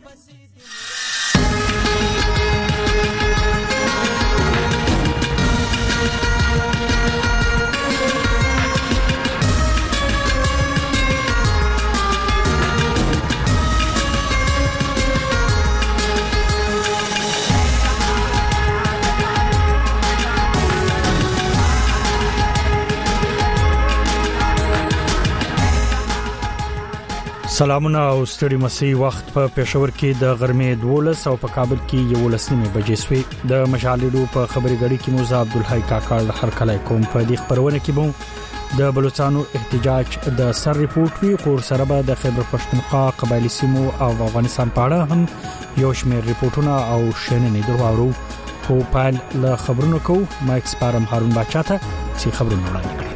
سلامونه او ستړي مسي وخت په پېښور کې د غرمې 12 او په کابل کې 11 بجې سوي د مشالېدو په خبري غړي کې موسی عبدالحی کاکړ هر کله کوم په دې خبرونه کې بو د بلوچستان احتجاج د سر ریپورت وی خور سره به د خیبر پښتونخوا قبایلی سیمو او افغانستان په اړه هم یو شمېر ریپورتونه او شننې درواورو خو په ل خبرونو کو مایک سپارم هارون بچاته چې خبرونه وړاندې کړي.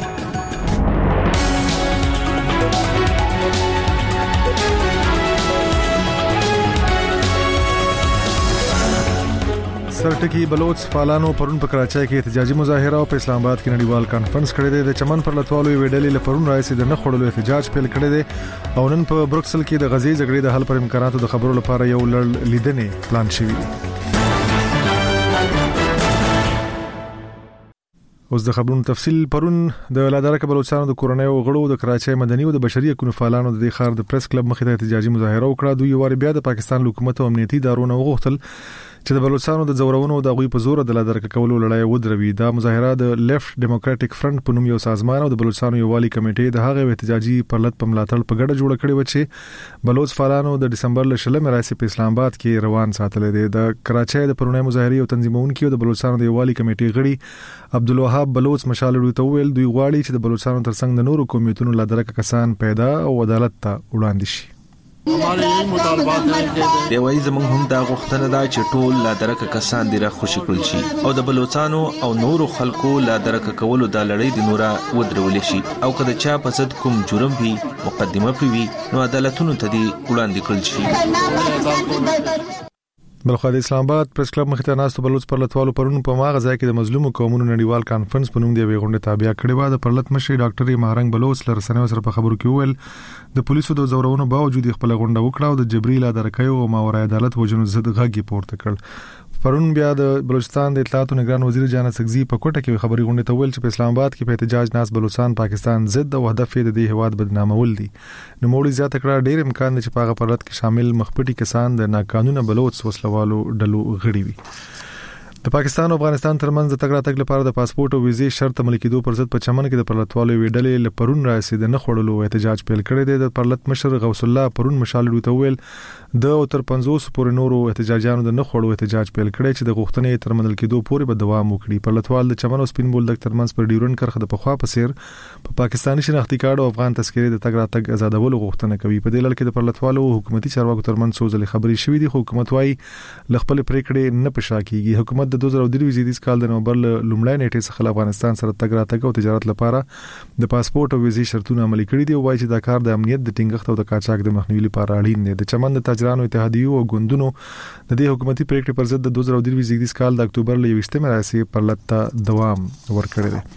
سرټکی بلوچ فعالانو پرون په کراچۍ کې احتجاجي مظاهره او په اسلام آباد کې نړیوال کانفرنس کړی دی. د چمن پر لټوالو ویډلې لپرون راځي د نخړلو احتجاج پیل کړی دی او نن په بروکسل کې د غزي جګړې د حل پر امکاناتو د خبرو لپاره یو لړ لیدنې پلان شوی دی. اوس د خبرونو تفصیل. پرون د لادرکه بلوچستان د کورنۍ او غړو د کراچۍ مدني او د بشري حقوقو فعالانو د خار د پریس کلب مخې ته احتجاجي مظاهره وکړه. دوی واری بیا د پاکستان حکومت او امنیتي ادارو وغوښتل چې د بلوچستان د زورونو د غوي په زور د لادرکه کولو لړۍ ودروي. دا مظاهره د لیفت ډیموکراټک فرنٹ په نوم یو سازمان او د بلوچستان یووالي کمیټې د هغه احتجاجي پرلط په ملاتړ په ګډه جوړ کړی و چې بلوچ فعالانو د دسمبر ل 16 مراسم په اسلام آباد کې روان ساتل دي. د کراچۍ د پرونی مظاهره او تنظیمونکو د بلوچستان د یووالي کمیټې غړي عبدالوهاب بلوچ مشالېدو ته ویل دوی غواړي چې د بلوچستان ترڅنګ د نورو قومیتونو لادرکه کسان پیدا او عدالت ته وړاندې شي. دی وایي زموږ هم دا غوښتنه ده چې ټول لادرکه کسان دې را خوشی کړل شي او د بلوچستانو او نورو خلکو لادرکه کولو د لړۍ د نورا ودرول شي او کله چا په ضد کوم جرم وي مقدمه پوي نو عدالتونو ته دې وړاندې کړل شي. بلخو د اسلام آباد پریس کلب مخې ته ناستو بلوچ پرلطوالو پرون په ماغه ځای کې د مظلوم قومونو نړیوال کانفرنس په نوم دی غونډه تابع کړې و. د پرلط مشر ډاکټر مهرنګ بلوچ لرسنه سره په خبرو کې ویل د پولیسو د زورونو باوجود خپل غونډه وکړه او د جبري لادرکۍ او ماورای عدالت وجنو زد غږی پورته کړ. پرون بیا د بلوچستان د اطلاعات او نگران وزیر جانا سګزی په کوټه کې خبري غونډه ته ویل چې په اسلام آباد کې په احتجاج ناس بلوچستان پاکستان ضد او هدف یې د هیواد بدنامول دي. نو موړي زیاته کړه ډېر امکان دی چې په هغه پرلط کې شامل مخپټي کسان د ناقانونه بلوچ وسلوالو ډلو غړي وي. د پاکستان او افغانستان ترمنځ د تګ راتګ لپاره د پاسپورت او ویزې شرط عملي کېدو پر ضد په چمن کې د پرلطوالو ویډلې لپرون راځي د نخړلو احتجاج پیل کړی دی. د پرلط مشر غوث الله پرون مشالېدو ته ویل د تر 50 پورې نورو احتجاجانو د نخړلو احتجاج پیل کړی چې د غوښتنې تر منل کېدو پورې به دوام وکړي. پرلطوال د چمن او سپین بولدک ترمنځ پر ډیورن کرخه د پخوا په سیر په پاکستاني شناختی کارت او افغان تذکرې د تګ راتګ آزادولو غوښتنه کوي. په دې لړ کې د پرلطوالو حکومتي چارواکو ترمنځ سوزلې خبري شوې دي. حکومت وايي لخپل پریکړې نه پښا کیږي. حکومت د 2023 کال د نومبر لومړی نیټې څخه افغانستان سره تګ راتګ او تجارت لپاره د پاسپورت او ویزې شرطونه عملي کړي دي او وايي چې دا کار د امنیت د ټینګښت او د قاچاق د مخنیوي لپاره اړین دی. د چمن د تاجرانو اتحادیو او ګوندونو د دې حکومتي پریکړې پر ضد د 2023 کال د اکتوبر ل 20 مراسم پر لټه دوام ورکړی دی.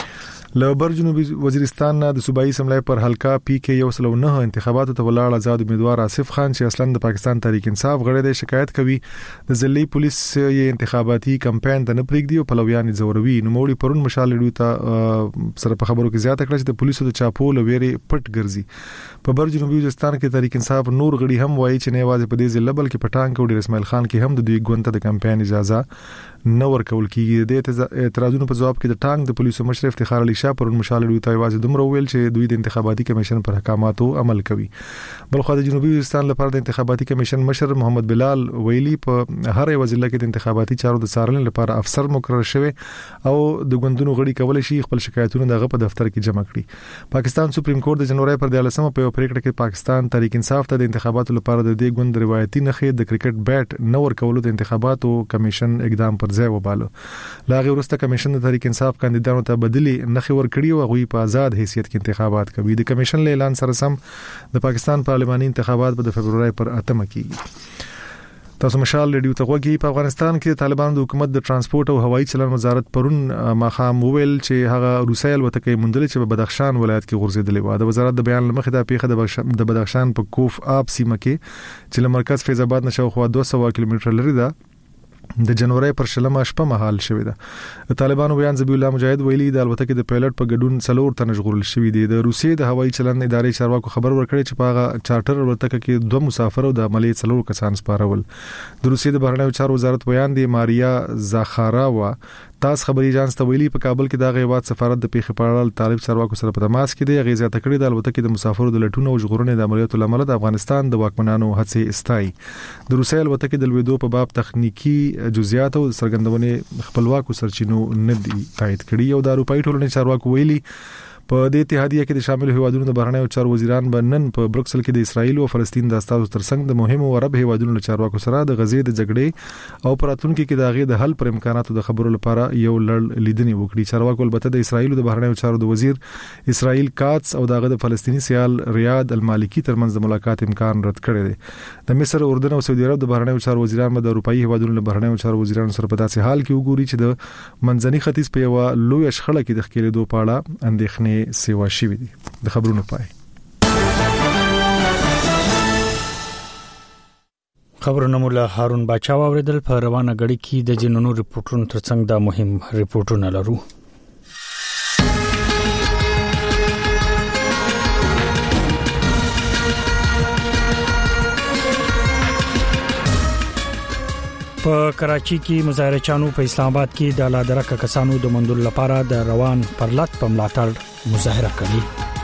لبر جنوبي وزیرستان د صوبایي اسمبلی پر حلقه پی کې یو سلو نه انتخاباتو ته ولاړ آزاد امیدوار آصف خان چې اصلا د پاکستان تحریک انصاف غړی دی شکایت کوي د ځلې پولیس یې انتخاباتي کمپاین ته نه پریږدي او پلویان زوروي. نو موړي پرون مشالېدو ته سره په خبرو کې زیاته کړه چې د پولیسو د چاپو لويري پټ ګرځي. په بر جنوبي وزیرستان کې تحریک انصاف نور غړي هم وایي چې نه واځي په دې ځل بل کې پټان کې ډیر اسماعیل خان کې هم د دوی ګوند د کمپاین اجازه نه ورکول کیږي. د اعتراضونو په جواب کې د ټانک د پولیسو مشر افتخار علي شاه پرون مشالېدو ته واځي دومره ویل چې دوی د انتخاباتي کمیشن پر احکاماتو عمل کوي. بلخو د جنوبي وزیرستان لپاره د انتخاباتي کمیشن مشر محمد بلال ویلي په هر یو ضلع کې د انتخاباتي چارو د څارنې لپاره افسر مقرر شوی او د ګوندونو غړي کولای شي خپل شکایتونه دغه په دفتر کې جمع کړي. پاکستان سپریم کورټ د جنوري پر 13 په یو پریکړه کې پاکستان تحریک انصاف ته د انتخاباتو لپاره د دې ګوند روایتي نخې د کرکټ بیټ نه ورکولو د انتخاباتو کمیشن اقدام پر ځای وباله. لاغه ورسته کمیشن د تحریک انصاف کاندیدانو ته بدلی نخې ورکړي او غوي په آزاد حیثیت کې انتخابات کوي. د کمیشن له اعلان سره سم د پاکستان پارلماني انتخابات په فبرवरी پر 8 کېږي. تاسو مشال ریډیو ته وګورئ. په افغانستان کې طالبانو د حکومت د ترانسپورت او هوایي چلن وزارت پرون مخام ویل چې هغه روسي الوتکې مندل چې په بدخشان ولایت کې غورځېدلې و. د وزارت د بیان لمخې د پیښه د بدخشان په کوف آب سیمه کې چې له مرکز فیض آباد نشو خو 200 کیلومتر لري ده د جنوري پر شلمه شپه مهال شوې ده. طالبانو بیان ذبیح الله مجاهد ویلي د الوتکې د پایلټ په ګډون 4 تنه ژغورل شوې دي. د روسي د هوایي چلن ادارې چارواکو خبر ورکړی چې په هغه چارټر الوتکه کې 2 مسافر او د عملیات 4 کسان سپارول. د روسي د بهرنیو چارو وزارت بیان دی ماریا زاخاراوا تاسو خبري جانس ته ویلي په کابل کې د غیبات سفارت د پیښې په اړه طالب چارواکو سره په تماس کې دی. غیزه تکړه د الوتکې د مسافرو د لټونو او ژغورنې د عملیاتو لامل د افغانستان د واکمنانو هڅې استای. د روسي الوتکې د لویدو په باب تخنیکی جزئیات او څرګندونې خپلواکو سرچینو نه دي تایید کړي. او د اروپאי ټولنې چارواکو ویلي په دې اتحادیه کې د شامل هیوادونو د بهرنیو چارو وزیران بنن په بروکسل کې د اسرایل او فلسطین د استازو ترڅنګ د مهمو عرب هیوادونو له چارواکو سره د غزې د جګړې او پراتونکو کې د غې د حل پر امکاناتو د خبرو لپاره یو لړ لیدنې وکړي. چارواکو البته د اسرایل د بهرنیو چارو د وزیر اسرایل کاتس او د فلسطینی سیال ریاض المالکی ترمنځ د ملاقات امکان رد کړی دی. د مصر، اردن او سعودي عرب د بهرنیو چارو وزیران د اروپאי هیوادونو له بهرنیو چارو وزیرانو سره په داسې حال کې وګوري چې د منځني ختیځ په یو لوی شخړه کې د ښکېلېدو په اړه اندېښنې سیوا شي. د خبرونو پای خبرونه مولا هارون باچا اوریدل. په روانه غړي کې د جنونو ریپورتونو ترڅنګ دا مهم ریپورتونه لرو. په کراچي کې مظاهرچیانو په اسلام آباد کې د لادرکه کسانو د مندل لپاره د روان پرلط په ملاتړ مظاهره کړې.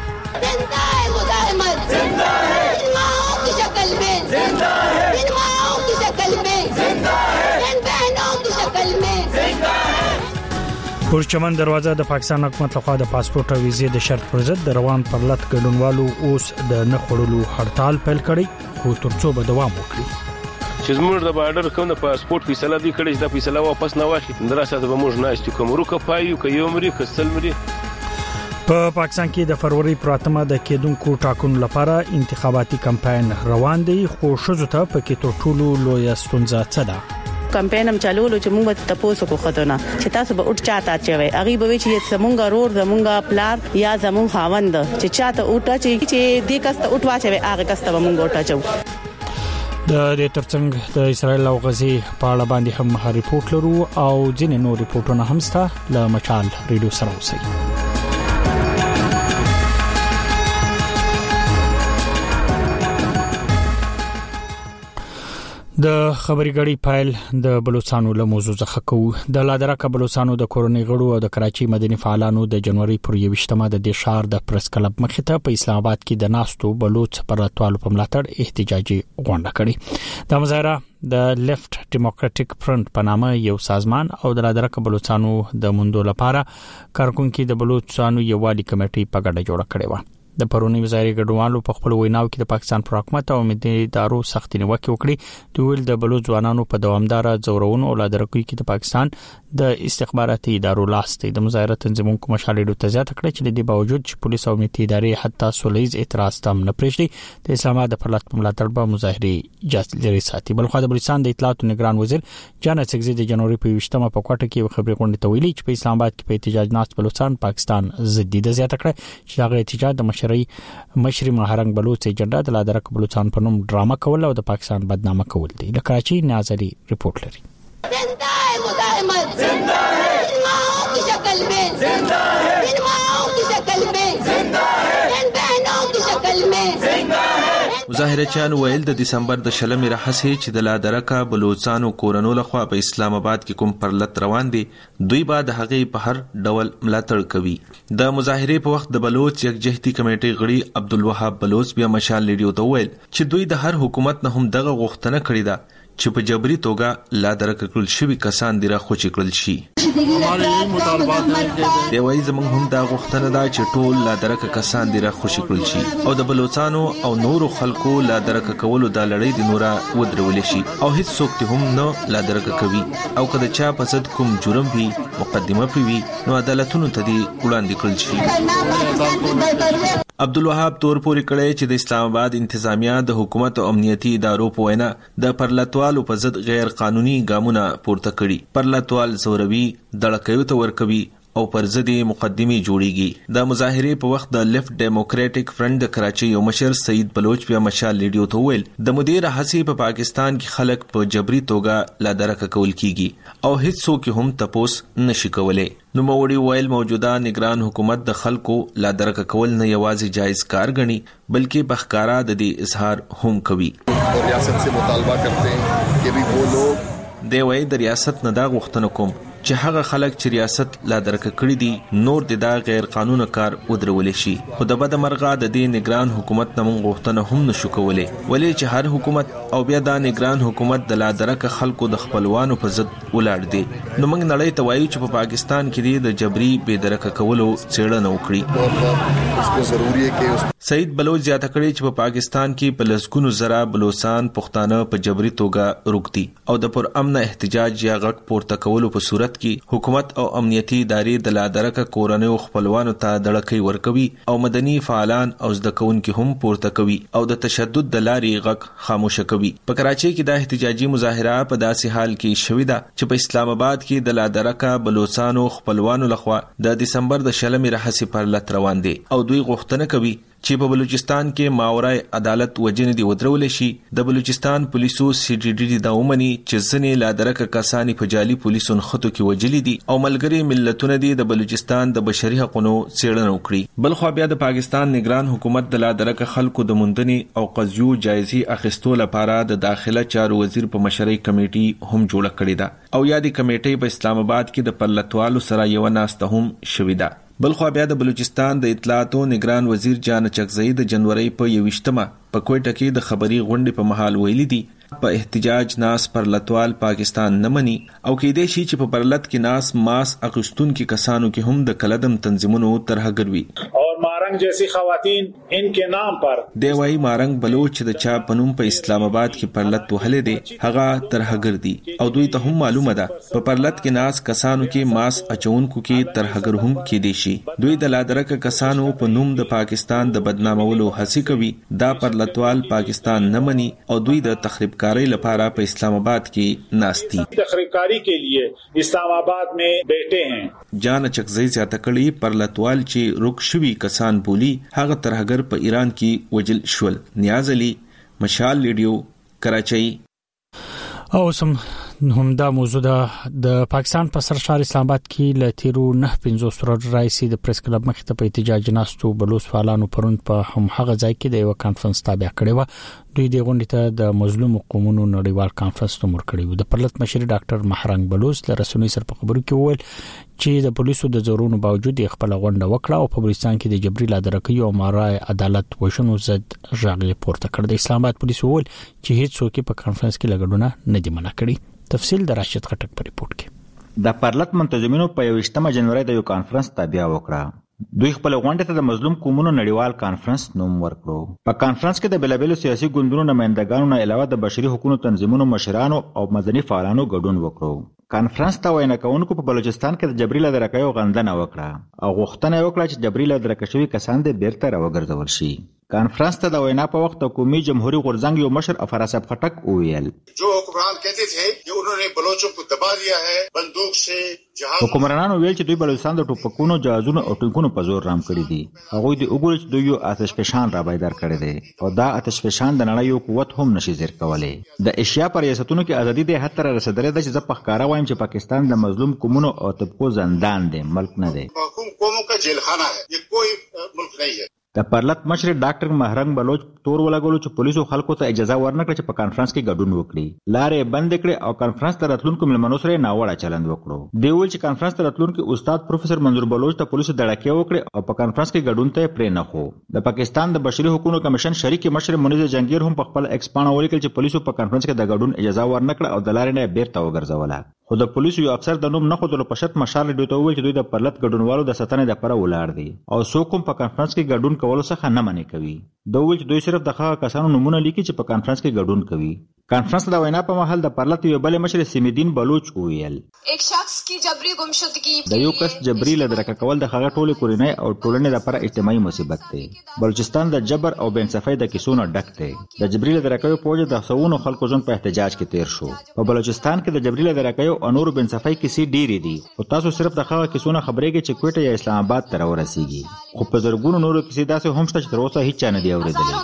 پرچمن دروازه د پاکستان حکومت لخوا د پاسپورت او ویزې د شرط پر ضد د روان پرلط ګډونوالو اوس د نخړلو هړتال پیل کړی خو ترڅو به دوام وکړي. چې زموږ د بارډر کوم د پاسپورت فیصله دی کړي چې د فیصله واپس نه واخلي دراسته به موږ نه استو کومرو کپایو کې یو مری کسل مری. په پاکستان کې د فروری پراتمه د کېدونکو ټاکنو لپاره انتخاباتي کمپاین روان دی خو شوزو ته په کې ټولو لوی ستونزه څه ده. کمپاین هم چالوولو چې موږ ته تاسو کو خدونه چې تاسو به اټ چاته چوي اغي به چې زمونږ رور زمونږ پلار یا زمونږ خاوند چې چاته اټ چې دې کسته اټ واچوي هغه کسته به موږ اټ چو. د دې ترڅنګ د اسرایل او غزې په اړه باندې هم ریپورت لرو او ځینې نور ریپورتونه هم سته له مچال ریډیو سره اوسئ. د خبري غړي فایل د بلوچستانو له موضوع څخه کوو. د لادرکه بلوچستانو د کورونی غړو او د کراچي مدني فعالانو د جنوري پر 28مه د شهر د پریس کلب مخې ته په اسلام آباد کې د ناستو بلوچ پراتوالو په ملاتړ احتجاجي غونډه کړې. د مظاهره د لیفت ډیموکراټک فرنٹ په نامه یو سازمان او د لادرکه بلوچستانو د مندو لپاره کارکونکو د بلوچستانو یووالي کمیټې په ګډه جوړه کړې و. د پرونی وزاري ګډوالو په خپل ویناو کې د پاکستان پر حکومت او مدني ادارو سخت نیوکه وکړي. دوی د بلوچ ځوانانو په دوامدار زورونو او لادرکوي کې د پاکستان د استخباراتي ادارو لاستي د مظاهره تنظیمونکو مشالېدو ته زیاته کړې چې د دې باوجود چې پولیس او امنیتي ادارې حتی سولېز اعتراض تم نه پرېږدي د اسلام آباد په ملاتړ به مظاهري جاري ساتي. بلخو د بلوچستان د اطلاعات نگران وزیر جانا سګزي د جنوري په 28مه په کوټه کې خبري غونډه ته ویلي چې په اسلام آباد کې په احتجاج ناست بلوچستان پاکستان ضد د زیاته کړې چې هغه احتجاج د مشري مهرنګ بلوچ ایجنډا د لادرک بلوچستان په نوم ډرامه کول او د پاکستان بدنامه کول دي. د کراچي ناظري ریپورت لري. زنده مزاحمت زنده ہے ماؤں کی شکل میں زندہ ہے ان ماؤں کی شکل میں زندہ ہے ان بہنوں کی شکل میں زندہ ہے. مظاهرچیان ویل د دسمبر د شلمې راهسې چې د لادرکه بلوچستانو کورونو لخوا په اسلام آباد کې کوم پرلط روان دي دوی بعد هغه په هر ډول ملاتړ کوي. د مظاهره په وخت د بلوچ یکجهتي کمیټې غړي عبدالوهاب بلوچ بیا مشال ریډیو ته ویل چې دوی د هر حکومت نه هم دغه غوښتنه کړې ده چې په جبري توګه لادرکه کړل شوی کسان دی راخوچ کړل شي. دی وایي زموږ هم دا غوښتنه ده چې ټول لادرکه کسان دی راخوچ کړل شي او د بلوچستانو او نورو خلکو لادرکه کولو د لړۍ د نورا ودرول شي او هیڅ څوک هم نه لادرکه کوي او کله چا په صد کوم جرم وي مقدمه پری وي نو عدالتونو ته دی وړاندې کړل شي. عبدالوهاب تورپوري کړی چې د اسلام آباد انتظامیه د حکومت او امنیتي ادارو په وینا د پرلتوالو په ضد غیر قانوني ګامونه پورته کړي. پرلتوال زوروي دړکیو ته ورکوي او پر ضد مقدمي جوړیږي. د مظاهرې په وخت د لیفت ډیموکراټک فرنٹ د کراچۍ یو مشر سعید بلوچ په مشال ریډیو ته ویل د مدیر حسی په پاکستان کې خلک په جبري توګه لا درک کول کیږي او هیڅ څوک هم تپوس نشي کولای. نو موړي ویل موجوده نگران حکومت د خلکو لا درک کول نه یوازې جایز کار غني بلکې بخکارا د دې اظهار هم کوي. ریاست سے مطالبہ کرتے ہیں کہ بھی وہ لوگ دی وای د ریاست نه دا غوښتنه کوم چې هغه خلک چې ریاست لا درک کړی دي نور د دا غیر قانوني کار ودرول شي. خو د بد مرغه د دې نگران حکومت نه مونږ غوښتنه هم نشو کولای ولې چې هر حکومت او بیا دا نگران حکومت د لا درک خلکو د خپلوانو په ضد ولاړ دي. نو موږ نړۍ ته وایو چې په پاکستان کې د جبري بے درک کولو څېړنه وکړي. اس کو ضروری ہے کہ سعید بلوچ زیاته کړی چې په پاکستان کې په لسګونو زره بلوچستان پښتانه په جبري توګه روکتي او د پر امن احتجاج یا غږ پورته کولو په صورت کې حکومت او امنیتي ادارې د لا درک کورنۍ خپلوانو ته دړکې ورکوي او مدني فعالان او زده کوونکي هم پورته کوي او د تشدد د لارې غږ خاموش کوي. په کراچۍ کې د احتجاجي مظاهره په داسې حال کې شوې ده چې په اسلام آباد کې د لا درک بلوچستانو خپلوانو لخوا د دسمبر د 16 رحسي پرلط روان دي او دوی غوښتنه کوي چې په بلوچستان کې ماورای عدالت وجنې دی ودرول شي. د بلوچستان پولیسو سی ډي ډي د اومني چې ځنې لا درک کسانی په جالي پولیسو خطو کې وجلي دي او ملګری ملتونه دي د بلوچستان د بشري حقوقو څېړنه وکړي. بل خو بیا د پاکستان نگران حکومت د لا درک خلکو د موندنې او قضیو جایزي اخیستو لپاره د داخله چارو وزیر په مشرۍ کمیټي هم جوړه کړې ده او یا د کمیټې په اسلام آباد کې د پرلتوالو سره یو ناسته هم شوې ده. بل خو بیا د بلوچستان د اطلاعاتو نگران وزیر جان چکزئی د جنوري په 21مه په کوټه کې د خبري غونډې په محل ویلي دي په احتجاج ناس پرلتوال پاکستان نه مني او کې دې شي چې په پرلط کې ناس ماس اغشتون کې کسانو کې هم د کلدم تنظیمونو ترهګروي اور مارنگ جیسی خواتین ان کے نام پر دی وای مارنگ بلوچ د چا پنوم په اسلام آباد کې پرلط وهله دي هغه ترهګر دي او دوی ته هم معلومه ده په پرلط کې ناس کسانو کې ماس اچونکو کې ترهګر هم کې دي شي. دوی د لا درک کسانو په نوم د پاکستان د بدنامولو هڅه کوي. دا پرلتوال پاکستان نه مني او دوی د تخریب کاری لپاره په اسلام آباد کې ناشتي تخریبکاری کے لیے اسلام آباد میں بیٹھے ہیں. جان چکزئی زیاته کړي پرلتوال چې رک شوی کسان بولی هغه ترهګر په ایران کې وجل شول. نیاز علي مشال ریډیو کراچۍ. او سم همدا موضوع د پاکستان په سرشار اسلام آباد کې ل تیرو 9-15 سور رئیس د پریس کلب مخ ته په احتجاج ناستو بلوچ فعالانو پروند په هم هغه ځای کې د یو کانفرنس تابع کړي و. دوی د غونډې ته د مظلوم قومونو نړیوال کانفرنس ته مور کړی و. د پرلط مشر ډاکټر مهرنګ بلوچ له رسنۍ سره په خبرو کې وویل چې د پولیسو د زورونو باوجود خپل غونډه وکړه او په بلوچستان کې د جبري لا درکۍ او مارای عدالت وشنو زد ژغې پورته کړ. د اسلام آباد پولیسو وویل چې هیڅ څوک په کانفرنس کې لګډونه نه دی منع کړی. تفصیل د راشد خټک په ریپورت کې. د پرلط منتظمینو په 21 جنوري د یو کانفرنس تابع وکړه. دوی خپل غونډه ته د مظلوم قومونو نړیوال کانفرنس نوم ورکړو. په کانفرنس کې د بلابل سیاسي ګوندونو نمائندګانو نه علاوه د بشري حقوقو تنظیمونو مشرانو او مدني فعالانو ګډون وکړو. کانفرنس ته وینا کوونکو په بلوچستان کې د جبري لا درکۍ غندنه وکړه او غوښتنه وکړه چې جبري لا درکۍ شوی کسان د بیرته راوګرځول شي. کانفرنس ته د وینا په وخت حکومي جمهوریت غورځنګ یو مشر افراز خټک وویل جو حکمران کہتے تھے کہ انہوں نے بلوچوں کو دبا دیا ہے بندوق سے جہاد. حکمرانانو ویل چې دوی بلوچستان د ټوپکونو جهازونو او ټینکونو په زور رام کړی دي. هغوی د وګورل چې دوی یو آتش فشان را بیدار کړی دی او دا آتش فشان د نړۍ یو قوت هم نشي زیر کولای. د ایشیا پر ریاستونو کې ازادي د حتی را رسیدلې ده چې زه په ښکارا وایم چې پاکستان د مظلوم قومونو او طبقو زندان دی، ملک نه دی. قوموں کا جیل خانہ ہے، یہ کوئی ملک نہیں ہے. د پرلط مشر ډاکټر مهرنګ بلوچ تور ولګولو چې پولیسو خلکو ته اجازه ورنکړه چې په کانفرنس کې ګډون وکړي. لارې بند کړې او کانفرنس ته راتلونکو مېلمنو سره ناوړه چلند وکړو. دی ویل چې کانفرنس ته راتلونکو استاد پروفیسور منظور بلوچ ته پولیسو دړکې وکړې او په کانفرنس کې ګډون ته پرې نه خو. د پاکستان د بشري حقوقو کمیشن شریک مشر منیز جنگیر هم په خپل ایکس پاڼه ولیکل چې پولیسو په کانفرنس کې د ګډون اجازه ورنکړه او د لارې نه بیرته وګرځوله. خو د پولیسو یو افسر د نوم نه خودلو په شرط مشال ریډیو ته وویل چې دوی د پرلط ګډونوالو د ساتنې لپاره ولاړ دي او څوک هم په کانفرنس کې ګډون کولو څخه نه منع کوي. دا ویل چې دوی صرف د هغه کسانو نومونه لیکي چې په کانفرنس کې ګډون کوي. کانفرنس د وینا په مهال د پرلط یو بل مشر سمیدین بلوچ وویل एक शख्स د یو کس جبري لدرکه کول د هغه ټولې کورنۍ او ټولنې لپاره اجتماعي مصیبت دی. بلوچستان د جبر او بې انصافۍ د کیسو نه ډک دی. د جبري لدرکه په وجه د سوونو خلکو ژوند په احتجاج کې تیر شو. په بلوچستان کې د جبري لدرکه او نور بې انصافۍ کیسې ډېرې دي، خو تاسو صرف د هغه کیسو نه خبرېږئ چې کوټه یا اسلام آباد ته راورسېږي، خو په زرګونو نورو کیسې داسې هم شته چې تر اوسه هیڅ چا نه دي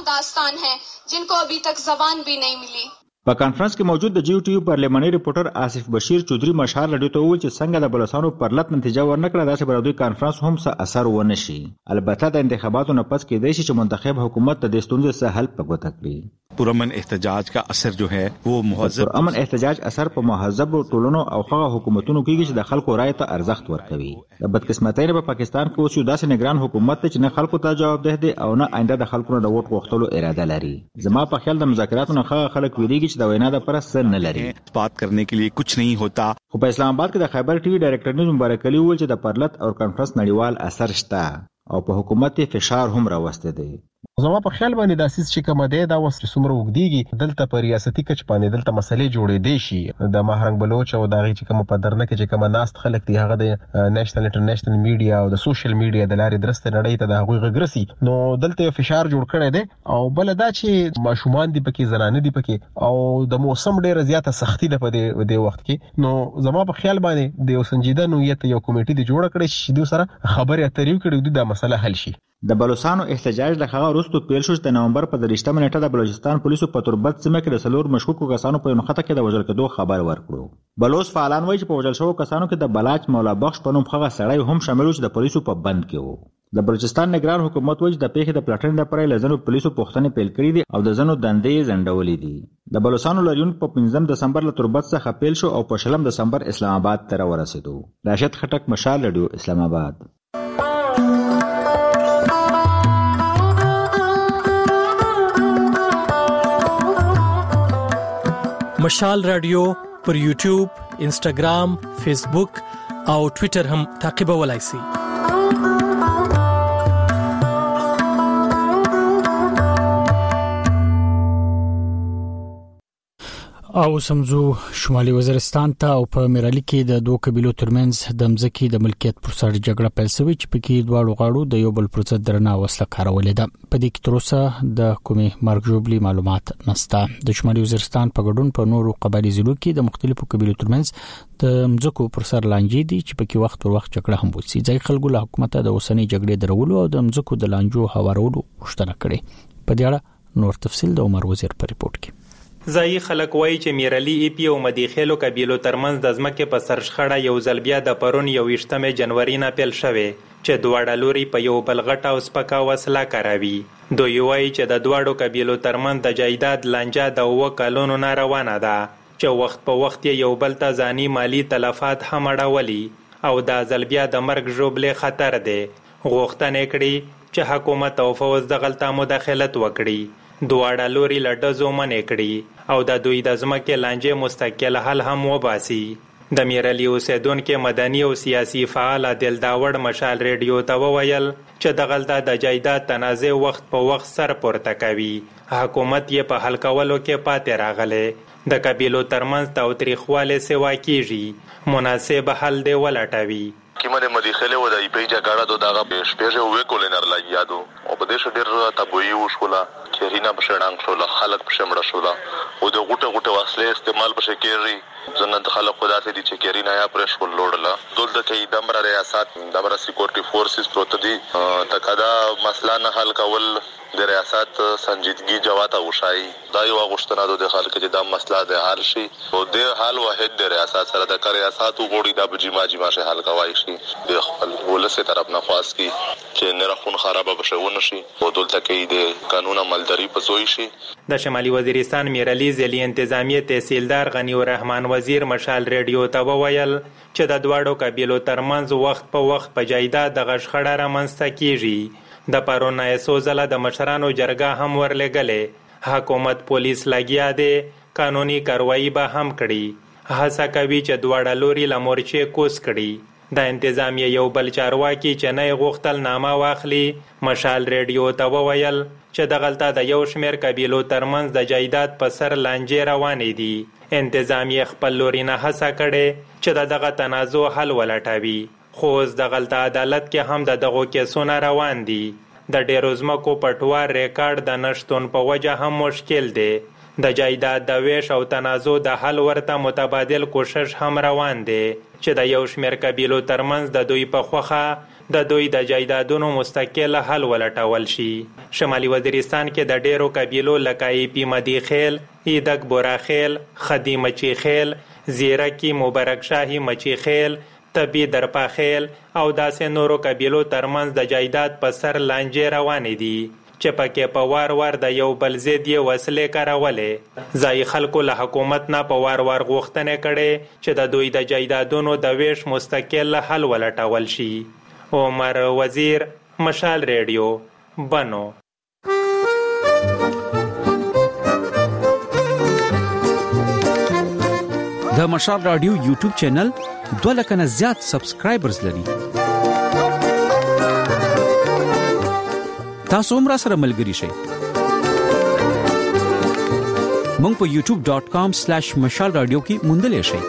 اورېدلې. په کانفرنس کې موجود د جیو ټي یو پارلماني ریپورټر آصف بشیر چودري مشهار رادیو ته وویل چې څنګه د بلوچستانو پرلط نتیجه ورنکړه داسې به د دوی کانفرنس هم څه اثر ونه شي. البته د انتخاباتو نه پس کېدای شي چې منتخب حکومت د دې ستونزې څه حل په ګوته کړي. پرامن احتجاج کا اثر جو ہے وہ مهذب پرامن احتجاج اثر په مهذب ټولنو او هغه حکومتونو کېږي چې د خلکو رائے ته ارزښت ورکوي. د بدقسمتۍ په پاکستان کې اوس یو داسې نگران حکومت دی چې نه خلکو ته جوابدeh دی او نه آینده د خلکو نه د ووټ غوښتلو اراده لري. زما په خیال د مذاکراتو نه خلک ویریږي چې د وینا د پر اثر نه لري، بات کرنے کے لیے کچھ نہیں ہوتا. خو په اسلام آباد کې د خیبر ټي وي ډایرکټر نیوز مبارک علي وویل چې د پرلط او کانفرنس نړیوال اثر شته او په حکومت فشار هم راوسته دی. زما په خیال باندې د اساس چې کومه دی دا وس څومره وګديږي دلته په ریاستي کچ باندې دلته مسلې جوړې دي شي. د مهرنګ بلوچ او دغه چې کومه په درنه کې چې کومه ناست خلک دي هغه د نېشنل انټرنیشنل میډیا او د سوشل میډیا د لارې درسته نړۍ ته د هغوی غږرسي، نو دلته فشار جوړ کړی دی. او بل دا چې ماشومان دي پکې، زنانه دي پکې، او د موسم ډیره زیاته سختی ده په دې وخت کې. نو زما په خیال باندې د یو سنجیده نوعیت یو کمیټه دی جوړ کړی چې دوی سره خبرې اترې وکړي دا مسله حل شي. د بلوچستانو احتجاج د هغه وروسته پیل شو چې د نومبر په 30 نیټه د بلوچستان پولیسو په تربت سیمه کې د څلور مشکوکو کسانو په نوخته کې د وژل کېدو خبر ورکړو. بلوچ فعالان وایي چې په وژل شوو کسانو کې د بلاچ مولا بخش په نوم هغه سړی هم شامل و چې د پولیسو په بند کې و. د بلوچستان نگران حکومت وایي چې د پیښې د پلټنې لپاره له ځینو پولیسو پوښتنې پیل کړې دي او د ځینو دندې ځنډولې دي. د بلوچستان لاریون په 5 دسمبر له تربت څخه پیل شو او په 20 دسمبر اسلام آباد ته ورسېدو. راشد خټک، مشال رادیو، اسلام آباد. مشال رادیو پر یوټیوب، انسټاګرام، فیسبوک او ټوئیټر هم تعقیبولای شئ. او سمزو شمالي وزیرستان ته او په میرالي کې د دوه قبيلو ترمنځ د مځکې د ملکیت پر سر جګړه پیل شوې چې پکې دواړو غاړو د یو بل پر ضد درنه وسله کارولې ده. په دې کې تر اوسه د کومې مرګ ژوبلي معلومات نشته. د شمالي وزیرستان په ګډون په نورو قبایلی ضلعو کې د مختلفو قبيلو ترمنځ د مځکو پر سر لانجې دي چې پکې وخت پر وخت جګړه هم وشي. ځای خلکو له حکومت د اوسنۍ جګړې درولو او د مځکو د لانجو هوارولو غوښتنه کړې. په دې اړه نور تفصیل د عمر وزیر په ریپورت کې. ځای خلک وایي چې میرالي ای پی او مدیخیلو قبیلو ترمنځ د ځمکې په سر شخړه یو ځل بیا د پرون 21 جنوري نه پیل شوې چې دواړه لوري په یو بل غټه او سپکه وسله کاروي. دوی وایي چې د دواړو قبیلو ترمنځ د جایداد لانجه د 2 کلونو نه روانه ده چې وخت په وخت یو بل ته ځاني مالی تلفات هم اړولي او دا ځل بیا د مرګ ژوبلې خطر دی. غوښتنې کړي چې حکومت او فوز د غلطه مداخلت وکړي. دواړه لوري له ډزو منې کړي او د دوی د ځمکې لانجې مستقل حل هم وباسي. د میرالي اوسیدونکو مدني او سیاسي فعال عادل داوړ مشال ریډیو ته وویل چې د غلطه د جایداد تنازع وخت په وخت سر پورته کوي. حکومت یې په حل کولو کې پاتې راغلی. د قبیلو ترمنځ تاوتریخوالی سوا کیږي، مناسب حل دی ولټوي. کیمه مدیخله و د ای پی جګړه د دغه شپږ وې کولنر لا یادو او په دې شډیر تبوی وشولا کیرینا په شړنګ شو له خلک په شمړه شولا او د غټه وسلې استعمال په شکیری زنه خلک خدا ته دي چې کیرینا یا پرش ول لوړلا دولت کې دمر ریاست دمر سکیورټي فورسز پروت دي تکدا مسله نه حل کول د ریاست سنجیدګي جواته وشای دا یو غوښتنه د خلک چې دا مسله د حل شي او د حل واحد د ریاست سره د ریاست وګړي د بجما شي حل کوي شي د خپل ولسه طرف نه خاص کی چې نه رخون خرابه بشونه شي او دولت کې د قانون عملداري پسوي شي. د شمالي وزیرستان میرالي ضلعي انتظامی تحصیلدار غنی الرحمن وزیر مشال ریډیو ته وویل چې د دواړو قبیلو ترمنځ وخت په وخت په جایداد د غشخړه رامنځته کیږي. د پرون ایسو زله د مشرانو جرګه هم ورلګلې. حکومت پولیس لګیا دی، قانوني کاروایی به هم کړي. هڅه کوي چې دواړه لوري له مورچې کوز کړي. د انتظامیه یو بل چارواکي چې نه غوښتل نامه واخلي مشال ریډیو ته وویل چې د غلطه د یو شمیر قبیلو ترمنځ د جایداد په سر لانجې روانې دي. انتظامیه خپل لوري نه هڅه کړې چې دغه تنازع حل ولټوي، خو اوس د غلطه عدالت کې هم دغو کیسونه روان دي. د ډېرو ځمکو پټوار ریکارډ د نشتون په وجه هم مشکل دی. د جایداد د ویش او تنازع د حل ورته متبادل کوشش هم روان دی چې د یو شمېر قبیلو ترمنځ د دوی په خوښه د دوی د جایدادونو مستقل حل ولټول شي. شمالي وزیرستان کې د ډېرو قبیلو لکه ایپی مدی خیل، ایدک بورا خیل، خدی مچی خیل، زیرکی مبارک شاهی مچی خیل، طبی درپا خیل او داسې نورو قبیلو ترمنځ د جایداد په سر لانجې روانې دي چې پکې په وار وار د یو بل ضد یې وسلې کارولې. ځایي خلکو له حکومت نه په وار وار غوښتنې کړې چې د دوی د جایدادونو د ویش مستقل حل ولټول شي. عمر وزیر، مشال ریډیو، بنو. د مشال رادیو یوټیوب چینل 2 لک نه زیات سبسکرایبرز لري. تاسو هم را سره ملګري شئ. مونږ په youtube.com/مشال رادیو کې موندلې شئ.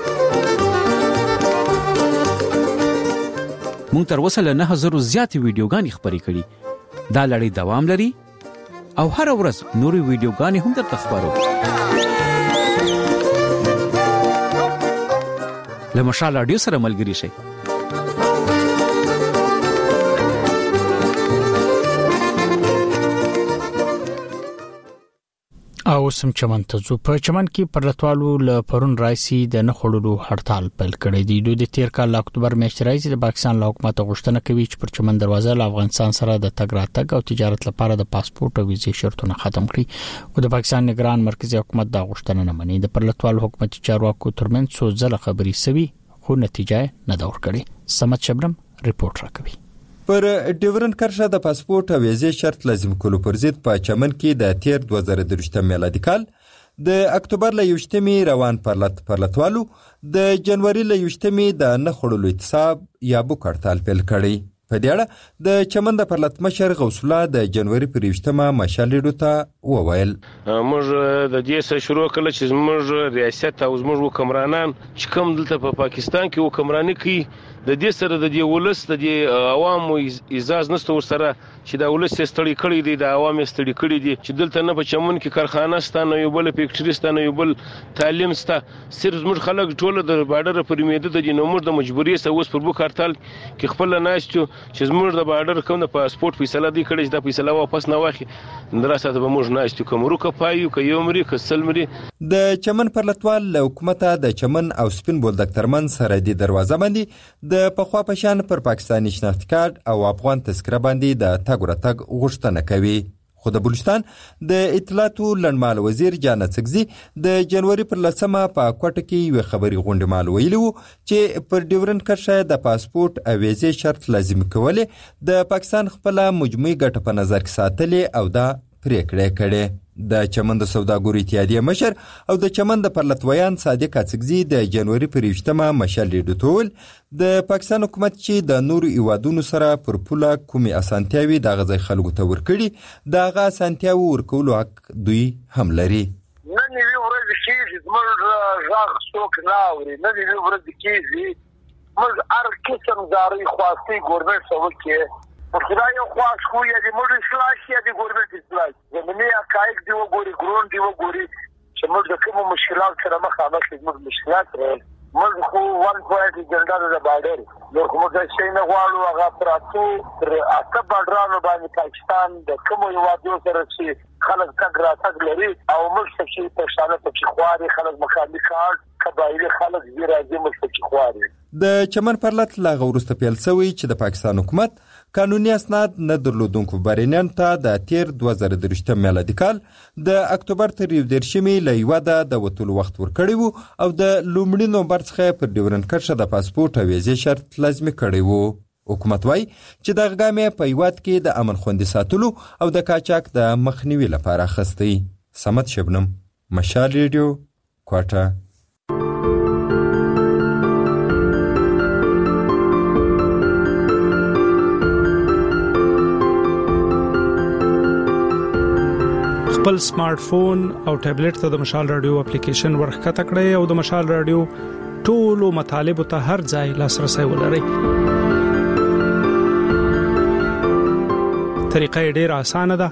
مونږ تر اوسه له 9000 زیات ویډیوګانې خپرې کړي. دا لړۍ دوام لري او هر ورځ نورې ویډیوګانې هم درته خبرو. له مشال رادیو سره ملګري شئ. او سم چمن ته ځو. په چمن کې پرلتوالو له پرون راځي د نخړلو هړتال پیل کړی دی. دوی د تیر کال اکتوبر میاشتې راځي د پاکستان له حکومت غوښتنه کوي چې پر چمن دروازه له افغانستان سره د تګ راتګ او تجارت لپاره د پاسپورت او ویزې شرطونه ختم کړي. او د پاکستان نگران مرکزی حکومت دا غوښتنه نه مني. د پرلتوالو حکومت چارواکو ترمنځ څو ځله خبري سوي خو نتیجه نه دا ورکړي. سمت شبرم ریپورت راکوي. پر ډیورن کرښه د پاسپورت او ویزې شرط لازم کولو پر ضد په چمن کې د تیر 2023 میلادي کال د اکتوبر له 21 روان پرلتوالو د جنوري له 21 د نخړلو اعتصاب یا بوک هړتال پیل کړی. په دې اړه د چمن د پرلتمشر غوث الله د جنوري پر 21 مشال ریډیو ته وویل موږ د دې سره شروع کړل چې موږ ریاست او موږ حکمرانان چې کوم دلته په پاکستان کې حکمراني کوي د دې سره د دې ولس د دې عوامو اجازه نشته ورسره چې دا ولس ستړي کړي دي، د عوامو ستړي کړي دي چې دلته نه په چمن کې کارخانه ستانه یو بل فیکټری ستانه یو بل تعلیم ستا صرف موږ خلک ټول د بارډر پر میده د نومور د مجبوری سره اوس پر بوک هړتال کې خپل ناشته چې موږ د بارډر کوم د پاسپورت فیصله دی کړي چې د فیصله واپس نه واخی دراسته به موږ ناشته کوم روکه پایو کې یو مری کسل مری. د چمن پرلتوال له حکومت د چمن او سپین بولدک ترمن سره د دروازه باندې د پخوا پشان پر پاکستاني شناخت کارت او افغان تذکره باندې د تګ راتګ غوښتنه کوي. خو د بلوچستان د اطلاعاتو لنډمال وزیر جان څکزي د جنوري پر 10 په کوټه کې یو خبري غونډه مال ویلو چې پر ډیورن کرښه د پاسپورت او ویزې شرط لازم کولې د پاکستان خپل مجموعي ګټه په نظر کې ساتلې او دا پریکړه کړې. د چمن د سوداګرو اتحادیه مشر او د چمن د پرلتویان صادق څکزي د جنوري پر 21 مشال ریډیو د پاکستان حکومت چې د نورو ایوادونو سره پر پوله کومي اسانتیاوي د غځي خلکو ته ورکړي د غا اسانتیاوي ورکولو حق دوی هم لري. نن یو ورځ کې زموږ ژغ څوک نه اوري، نن یو ورځ کې موږ هر قسم زاري خواسته ګورنمنت سره کې خدای یو خواش خو یا د موږ اصلاح یا د ګورنمنت اصلاح زمینه حقایق دی وګوري ګرون دی وګوري چې موږ د کوم مشکلات سره مخامخ یو مشکلات موږ خو وان پوینټ جنډر د بارډر نو کوم ځای شي نه غواړو هغه پراتو تر اته بارډرانو باندې پاکستان د کوم یو وادو سره چې خلک تګ راتګ لري او موږ چې په شانه په خواري خلک مخالفت کار قبایلی خلک زی راځي موږ په خواري. د چمن پرلت لا غورسته پیل سوی چې د پاکستان حکومت قانوني اسناد نه درلودونکو بارینان ته د تیر 2023 میلادي کال د اکتوبر تر 10 لیواده د وټول وخت ورکړی وو او د لومړي نومبر څخه پر ډیورن کرښه د پاسپورت او ویزې شرط لازمي کړی وو. حکومت وای چې د غګامې په یواد کې د امن خوندي ساتلو او د کاچاک د مخنیوي لپاره خستي. سمت شبنم، مشال ریډیو، کوټه. خپل سمارټ فون او ټابلیټ ته د مشال رادیو اپلیکیشن ورخته کړئ او د مشال رادیو ټولو مطالب ته هر ځای لاسرسي ولرئ. طریقه ډېره اسانه ده.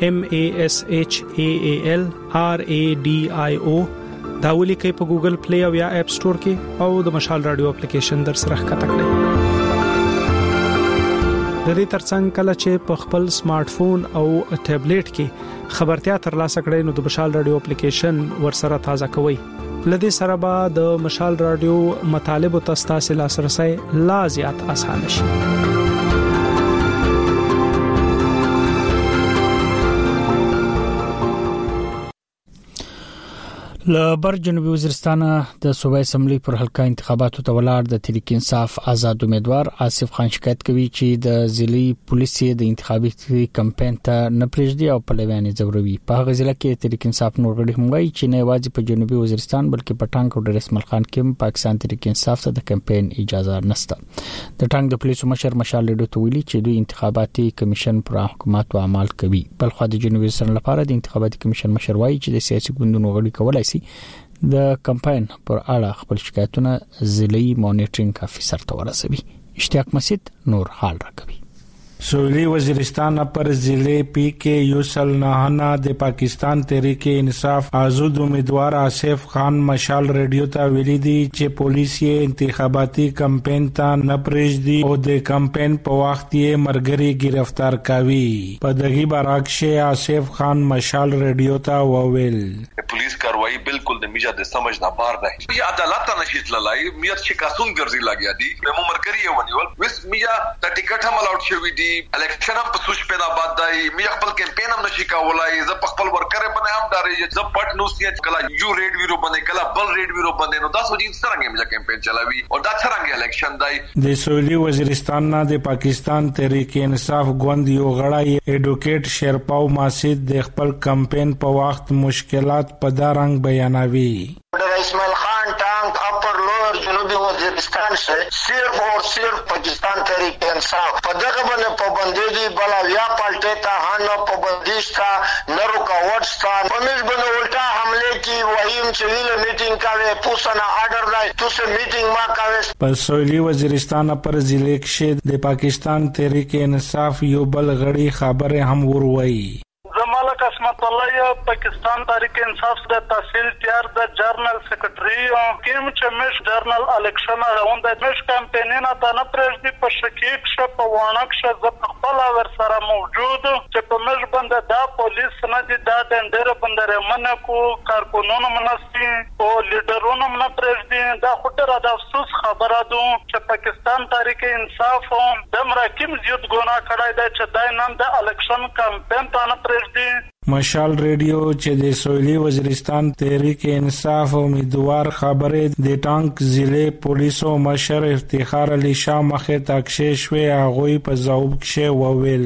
MASHAALRADIO دا ولیکئ په ګوګل پلی او یا اپ سٹور کې او د مشال رادیو اپلیکیشن در سره ښکته کړئ. د دې ترڅنګ کله چې په خپل سمارټ فون او ټابلیټ کې خبرتیا ترلاسه کړئ نو د مشال رادیو اپلیکیشن ورسره تازه کوئ. لدې سره به د مشال رادیو مطالب او تاسو لاسرسي لا زیات اسانه شي. لبر جنوبي وزیرستان د صوبایي اسمبلی پر حلقه انتخاباتو ته ولاړ د تحریک انصاف آزاد امیدوار آصف خان شکایت کوي چې د ضلعي پولیسي د انتخابي کمپاین ته نه پرېږدي او پلویان ځوروي. په هغه ضلع کې تحریک انصاف نور غړي هم وایي چې نه یوازې په جنوبي وزیرستان بلکې په ټانګ او ډرسمل خان کې پاکستان تحریک انصاف ته د کمپاین اجازه نشته. د ټانګ د پولیسو مشر مشال لیډو ته ویلي چې دوی انتخاباتي کمیشن پر حکومت او عمل کوي. بلخو د جنوبي وزیرستان لپاره د انتخاباتي کمیشن مشر وایي چې د سیاسي ګوندونو غړي کولای د کمپاین پر اړه خپل شکایتونه ضلعي مانیټرینګ افیسر ته ورسوي. اشتیاق مسجد نور حال راکوي. سویلی وزیرستان پر ضلع پی کے یوسل نہانا د پاکستان تحریک انصاف آزاد امیدوار آصف خان مشال ریډیو ته ویلي دي چې پولیس یې انتخاباتي کمپاین ته نه پرېږدي او د کمپاین په وخت یې مرګري گرفتار کوي. په دغه برعکس آصف خان مشال ریډیو ته وویل پولیس کاروایی بالکل د میجا د سمجھ نه بار ده. یا عدالت نشي تللای میت شکاسون ګرځي لګیا دي مو مرګري ونیول وس میجا د ټیکټ هم الاوټ شوی دي الیکشن هم په سوچ پیدا باد دی می خپل کمپاین هم نشي کولای ز خپل ورکر باندې هم داري ز پټ نو سی کلا یو ریډ ویرو باندې کلا بل ریډ ویرو باندې نو دا سوچ څنګه می کمپاین چلاوي او دا څنګه الیکشن دی. د سویلی وزیرستان نه د پاکستان تحریک انصاف ګوند یو غړی ایډوکیټ شیرپاو ماسید د خپل کمپاین په وخت مشکلات په دا رنګ بیانوي. اسماعیل خان ٹانک اپر لوئر جنوبی وزیرستان سے صرف اور صرف پاکستان تحریک انصاف پدغه باندې پابندی دی بلا یا پالټه ته نه پابندی شتا نه رکاوټ شتا پمیش باندې الټا حمله کی وحیم چویل میټینګ کاوه پوسنا آرډر دی توسه میټینګ ما کاوه. په سویلی وزیرستان پر ضلع کې د پاکستان تحریک انصاف یو بل غړي خبره هم وروي. زمالک اسمت الله پاکستان تحریک انصاف د تحصیل تیار د جرنل سیکریټری کیم چې مش جرنل الیکشن راوند د مش کمپاینونه ته نه پرېږدي په شکیک ش په وانک ش ز خپل ور سره موجود چې په مش باندې دا پولیس نه دي دا ډنډر باندې منه کو کارکونونو منسي او لیډرونو نه پرېږدي دا خطر د افسوس خبره ده چې پاکستان تحریک انصاف د مراکم زیات ګناه کړی دی چې دای نن د الیکشن کمپاین ته نه مشال ریډیو چې د سویلی وزیرستان تحریک انصاف امیدوار خبره د ټانک ضلع پولیسو مشر افتخار علي شاه مخه تاکشه شوی هغه په ځواب کې وویل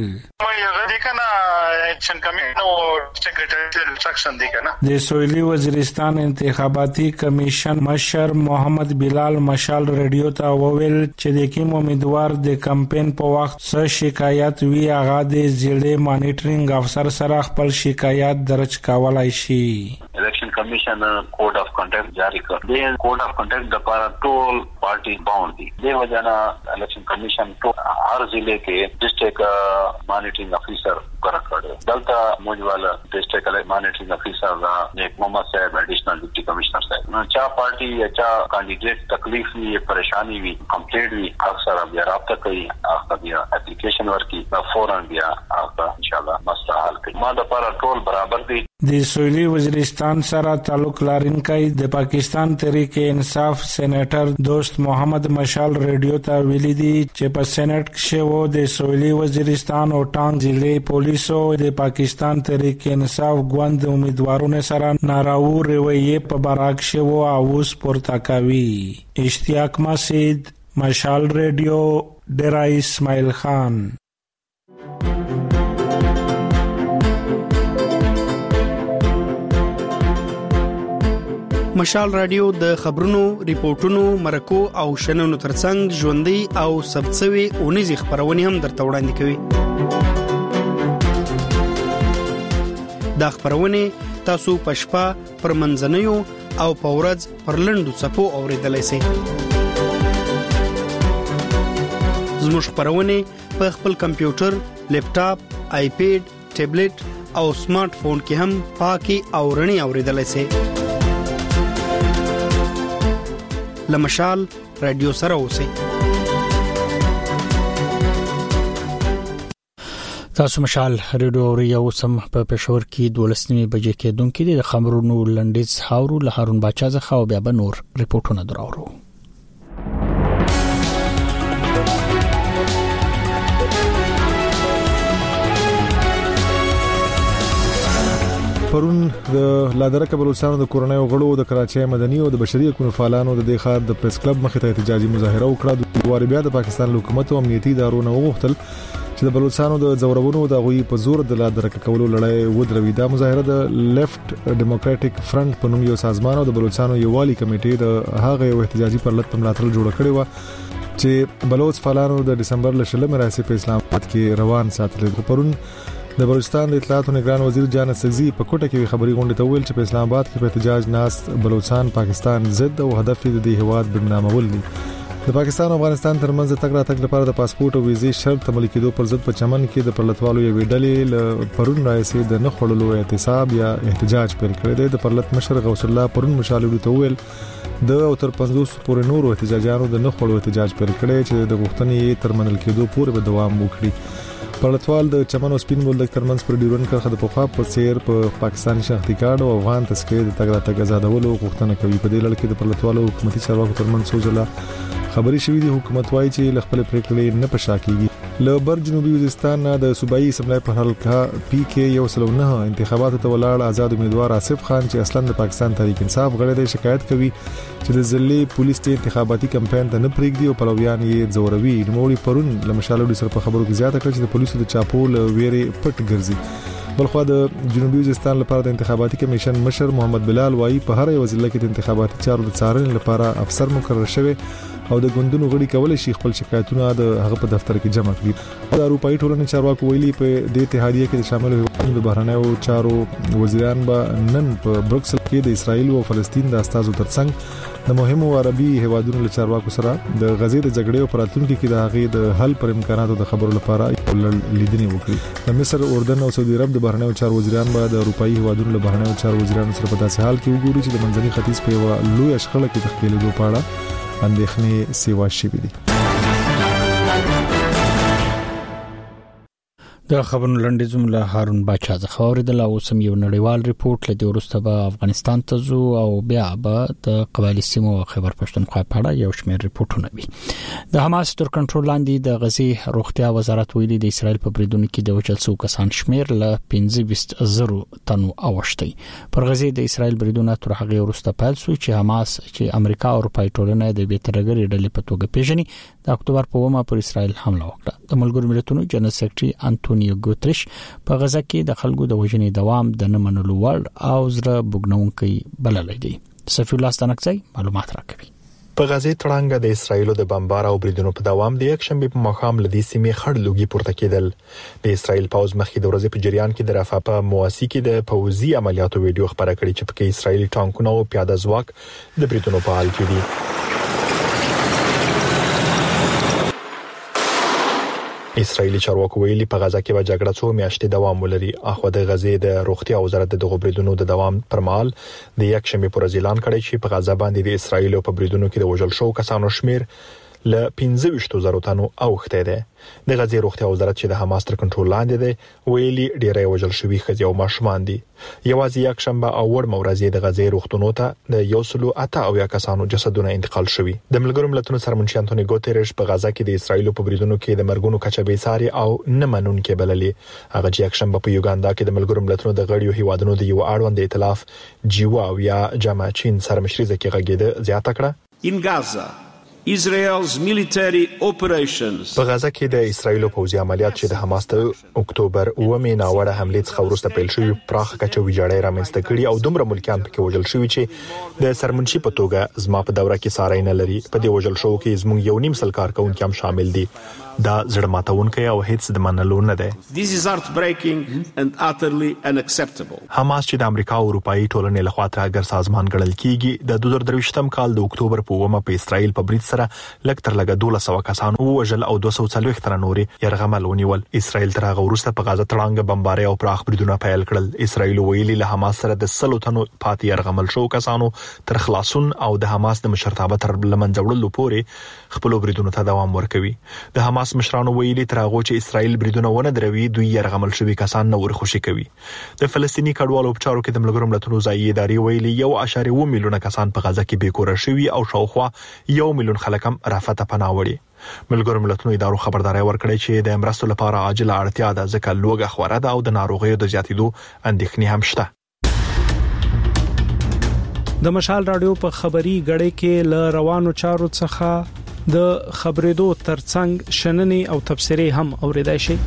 د سویلی وزیرستان انتخاباتي کمیشن مشر محمد بلال مشال ریډیو ته وویل چې د کوم امیدوار د کمپاین په وخت څه شکایت وی هغه د ضلع مانیټرینګ افسر سره خپل شکایت درج کولای شي. الیکشن کمیشن کوډ اف کنډکټ جاری کړ. د کوډ اف کنډکټ د لپاره ټول پارټي باوند دي. د وجانا الیکشن کمیشن ټول هر ضلع کې ډیسټریکټ مانیټرینګ افیسر کړ. دلته موجواله ډیسټریکټ مانیټرینګ افیسر دا نیک محمد صاحب ایډیشنل ډیپټي کمشنر صاحب نو چا پارټي یا چا کینډیډیټ تکلیف وی پریشانی وی کمپلیټ وی اکثر بیا رابطه کوي اخر بیا اپلیکیشن ورکی فورن بیا اخر ان شاء الله مسله حل کوي. ما د لپاره ټول برابر دي. د سویلی وزیرستان سره تعلق لرونکي د پاکستان تحریک انصاف سېنیټر دوست محمد مشال ریډیو ته ویلي دي چې په سېنات کې وو د سویلی وزیرستان او ټانګ ضلع پولیسو د پاکستان تحریک انصاف ګوند امیدوارونو سره ناراو رویه په برعکس وو اوس پورته کوي. اشتیاق مسجد مشال ریډیو ډیرای اسماعیل خان. مشال رادیو د خبرونو، ریپورتونو، مرکو او شننو ترڅنګ ژوندۍ او ثبتسوي اونیزې خبرونه هم درته وړاندې کوي. دا خبرونه تاسو په شپه پر منځنوي او په ورځ پر لنډو څپو اوریدلای شئ. زموږ خبرونه په خپل کمپیوټر، لیپټاپ، آیپیډ، ټابلیټ او سمارټ فون کې هم پاکي او رڼي اوریدلای شئ. لمشال رادیو سره اوسئ. تاسو مشال ریډیو اوري او سم په پېښور کې 12 بجې کې دونکو د خبرونو لنډیز هاورو له هارون باچا څخه او بیا به نور ریپورتونه دراوړو. پرون د لادرکه بلوچستان د کورنۍ غړو د کراچۍ مدني او د بشري حقوقو فعالانو د ښار د پریس کلب مخې ته احتجاجي مظاهره وکړه. د واری بیا د پاکستان حکومت او امنیتي ادارو نه وغوښتل چې د بلوچستانو د زورونو د غوي په زور د لادرکه کولو لړۍ ودروي. دا مظاهره د لیفت ډیموکراټک فرنٹ په نوم یو سازمان او د بلوچستانو یووالي کمیټې د هغه یو احتجاجي پرلط په ملاتړ جوړ کړی و چې بلوچ فعالانو د دسمبر ل 16 مراسم په اسلام آباد کې روان ساتل. پرون د بلوچستان د اطلاعات او نگران وزیر جان سگزی په کوټه کې خبري غونډه ته ویل چې په اسلام آباد کې په احتجاج ناس بلوچستان پاکستان ضد او هدف د دې هواد بدنامول دي. د پاکستان او افغانستان ترمنځ تګ راتګ لپاره د پاسپورت او ویزې شرط عملي کېدو پر ضد په چمن کې د پرلطوالو یو ډلې پرون راځي د نخړلو احتساب یا احتجاج پیل کړی دی. د پرلط مشر غوث الله پرون مشالو ته ویل د او تر 50 پورې نورو احتجاجانو د نخړلو احتجاج پیل کړی چې د غوښتنې ترمنل کېدو پورې به دوام وکړي. پرلطوال د چمن او سپین بولدک ترمنځ پر ډیورن کرخه د پخوا په سیر په پاکستاني شناختی کارت او افغان تذکره د تګ راتګ آزادولو غوښتنه کوي. په دې لړ کې د پرلطوالو حکومتي چارواکو ترمنځ سوزله خبري شوې دي. حکومت وايي چې ل خپل پریکړې نه پښاکيږي. له بر جنوبي وزیرستان د صوبایي اسمبلی په حلقه پی کې یو سلونه انتخاباتو ته ولاړ آزاد امیدوار آصف خان چې اصلا د پاکستان تحریک انصاف غړی دی شکایت کوي چې د ځلې پولیس ته انتخاباتي کمپاین ته نه پریږدي او پلویان یې زوروي. نوموړي پرون لمشالو سره په خبرو کې زیاته کړ چې د پولیسو د چاپول ویري پټ ګرځي. بلخو د جنوبي وزیرستان لپاره د انتخاباتي کمیشن مشر محمد بلال وایي په هر یو ضلع کې د انتخاباتي چارو د څارنې لپاره افسر مقرر شوی او د ګوندونو غړي کولای شي خپل شکایتونه د هغه په دفتر کې جمع کړي. د اروپאי ټولنې چارواکو ویلي په دې اتحادیه کې شامل هیوادونو د بهرنیو چارو وزیران به نن په بروکسل کې د اسرایل او فلسطین د استازو ترڅنګ د مهمو عربي هیوادونو له چارواکو سره د غزې د جګړې او پراتلونکو کې د هغې د حل پر امکاناتو د خبرو لپاره لیدنې وکړي. د مصر، اردن او سعودي عرب د بهرنیو چارو وزیران به د اروپאי هیوادونو له بهرنیو چارو وزیرانو سره په داسې حال کې وګوري چې د منځني ختیځ په یو لوی شخړه کې تخکېلېدو په اړه اندېښنې سیوا شوې دي. د خبرونو لنډیز له هارون باچا څخه اوریدل. او سم یو نړیوال ریپورت لدی ورسته به افغانستان ته زو او بیا به د قبایلی سیمو او خیبر پښتونخوا په اړه یو شمېر ریپورتونه وي. د حماس تر کنټرول لاندې د غزې روغتیا وزارت ویلي د اسرایل په بریدونو کې د وژل شوو کسان شمېر له 15,000 تنو اوښتي. پر غزې د اسرایل بریدونه تر هغه وروسته پیل شو چې حماس چې امریکا او اروپאי ټولنه د بیترګری ډلې په توګه پیژني د اکتوبر په 1 پر اسرایل حمله وکړه. د ملګرو ملتونو جنرال سیکریټري انټونیو ګوتریش په غزه کې د خلکو د وژنې دوام د نه منلو وړ او زړه بوګنونکي بللی دی. صفی الله ستانکزی معلومات راکوي. په غزې تړانګه د اسرایل د بمبار او بریدونو په دوام د یک شنبه په مخام لدی سیمې خړ لوګي پورته کېدل. د اسرایل پاوز مخکې د ورځې په جریان کې د رافا په مواسي کې د پوځي عملیاتو ویډیو خبره کړې چې پکې اسرایلی ټانکونه او پیاده ځواک د بریدونو په حال کې دي. اسرایلی چارواکو ویلي په غزه کې به جګړه څو میاشتې دوام ولري. اخو د غزې د روغتیا وزارت د غوبریدونو د دوام پر مهال د یک شنبه پر اعلان کړی چې په غزه باندې د اسرایل په بریدونو کې د وژل شوو کسانو شمیر ل 15,000 تنو اوخته ده. د غزې روغتیا وزارت چې د حماس تر کنټرول لاندې ده ویلي ډیری وژل شوی ښځې او ماشومان دي. یوازې یک شنبه او ور مورزې د غزې روغتونو ته د 108 کسانو جسدونه انتقال شوي. د ملګرو ملتونو سرمنشي انټونی ګوتریش په غزه کې د اسرایل په بریدونو کې د مرګونو کچه به ساري او نه منونکې بللې. هغه چې یک شنبه په یوګاندا کې د ملګرو ملتونو د غړیو هیوادونو د یو اړوند ائتلاف جیوا او یا جامعچین سرمشري ځکه غږیده زیاته کړه. In Gaza Israel's military operations. په غزه کې د اسرایل پوځي عملیات چې د حماس ته اکتوبر 9 ناوړه حمله څخه وروسته پیل شوی پراخ کچه ویجاړی رامنځته کړي او دومره ملکیان پکې وژل شوی چې د سرمنشي په توګه زما په دوره کې ساري نه لري. په دې وژل شو کې زموږ یو نیم سل کارکونکو هم شامل دي. دا زړه ماتونکی او هیڅ د منلو نه ده. This is heartbreaking and utterly unacceptable. حماس چې د امریکا او اروپאי ټولنې لخوا ترګر سازمان ګڼل کیږي د 2023م کال د اکتوبر په 9 په اسرایل په برید سره لږ تر لږه 1200 کسان وژل او 240 تر نورې يرغمل ونیول. اسرایل تر هغه وروسته په غزه تړانګ بمباري او پراخ بریدونه پیل کړل. اسرایل ویلي له حماس سره د 100 تنو پاتې يرغمل شو کسانو تر خلاصون او د حماس د مشرتابه تر لمنځه وړلو پورې خپل بریدونه ته دوام ورکوي. د حماس مشرانو ویلي تر هغه چې اسرایل بریدونه ونه دروي دوی يرغمل شوی کسان نه ورخوشي کوي. د فلسطینی کډوالو په چارو کې د ملګرو ملتونو ځایي ادارې ویلي 1.2 میلیونه کسان په غزه کې بیکوره شوي او شاوخوا 1 میلیون خلک هم رافته پناه وړي. ملګرو ملتونو ادارو خبرداري ورکړې چې د مرستو لپاره عاجله اړتیا ده ځکه لوګه خوره ده او د ناروغیو د زیاتېدو اندېښنې هم شته. د مشال رادیو په خبري غړې کې ل روانو چارو څخه د خبرېدو ترڅنګ شننې او تبصرې هم اوریدای شي.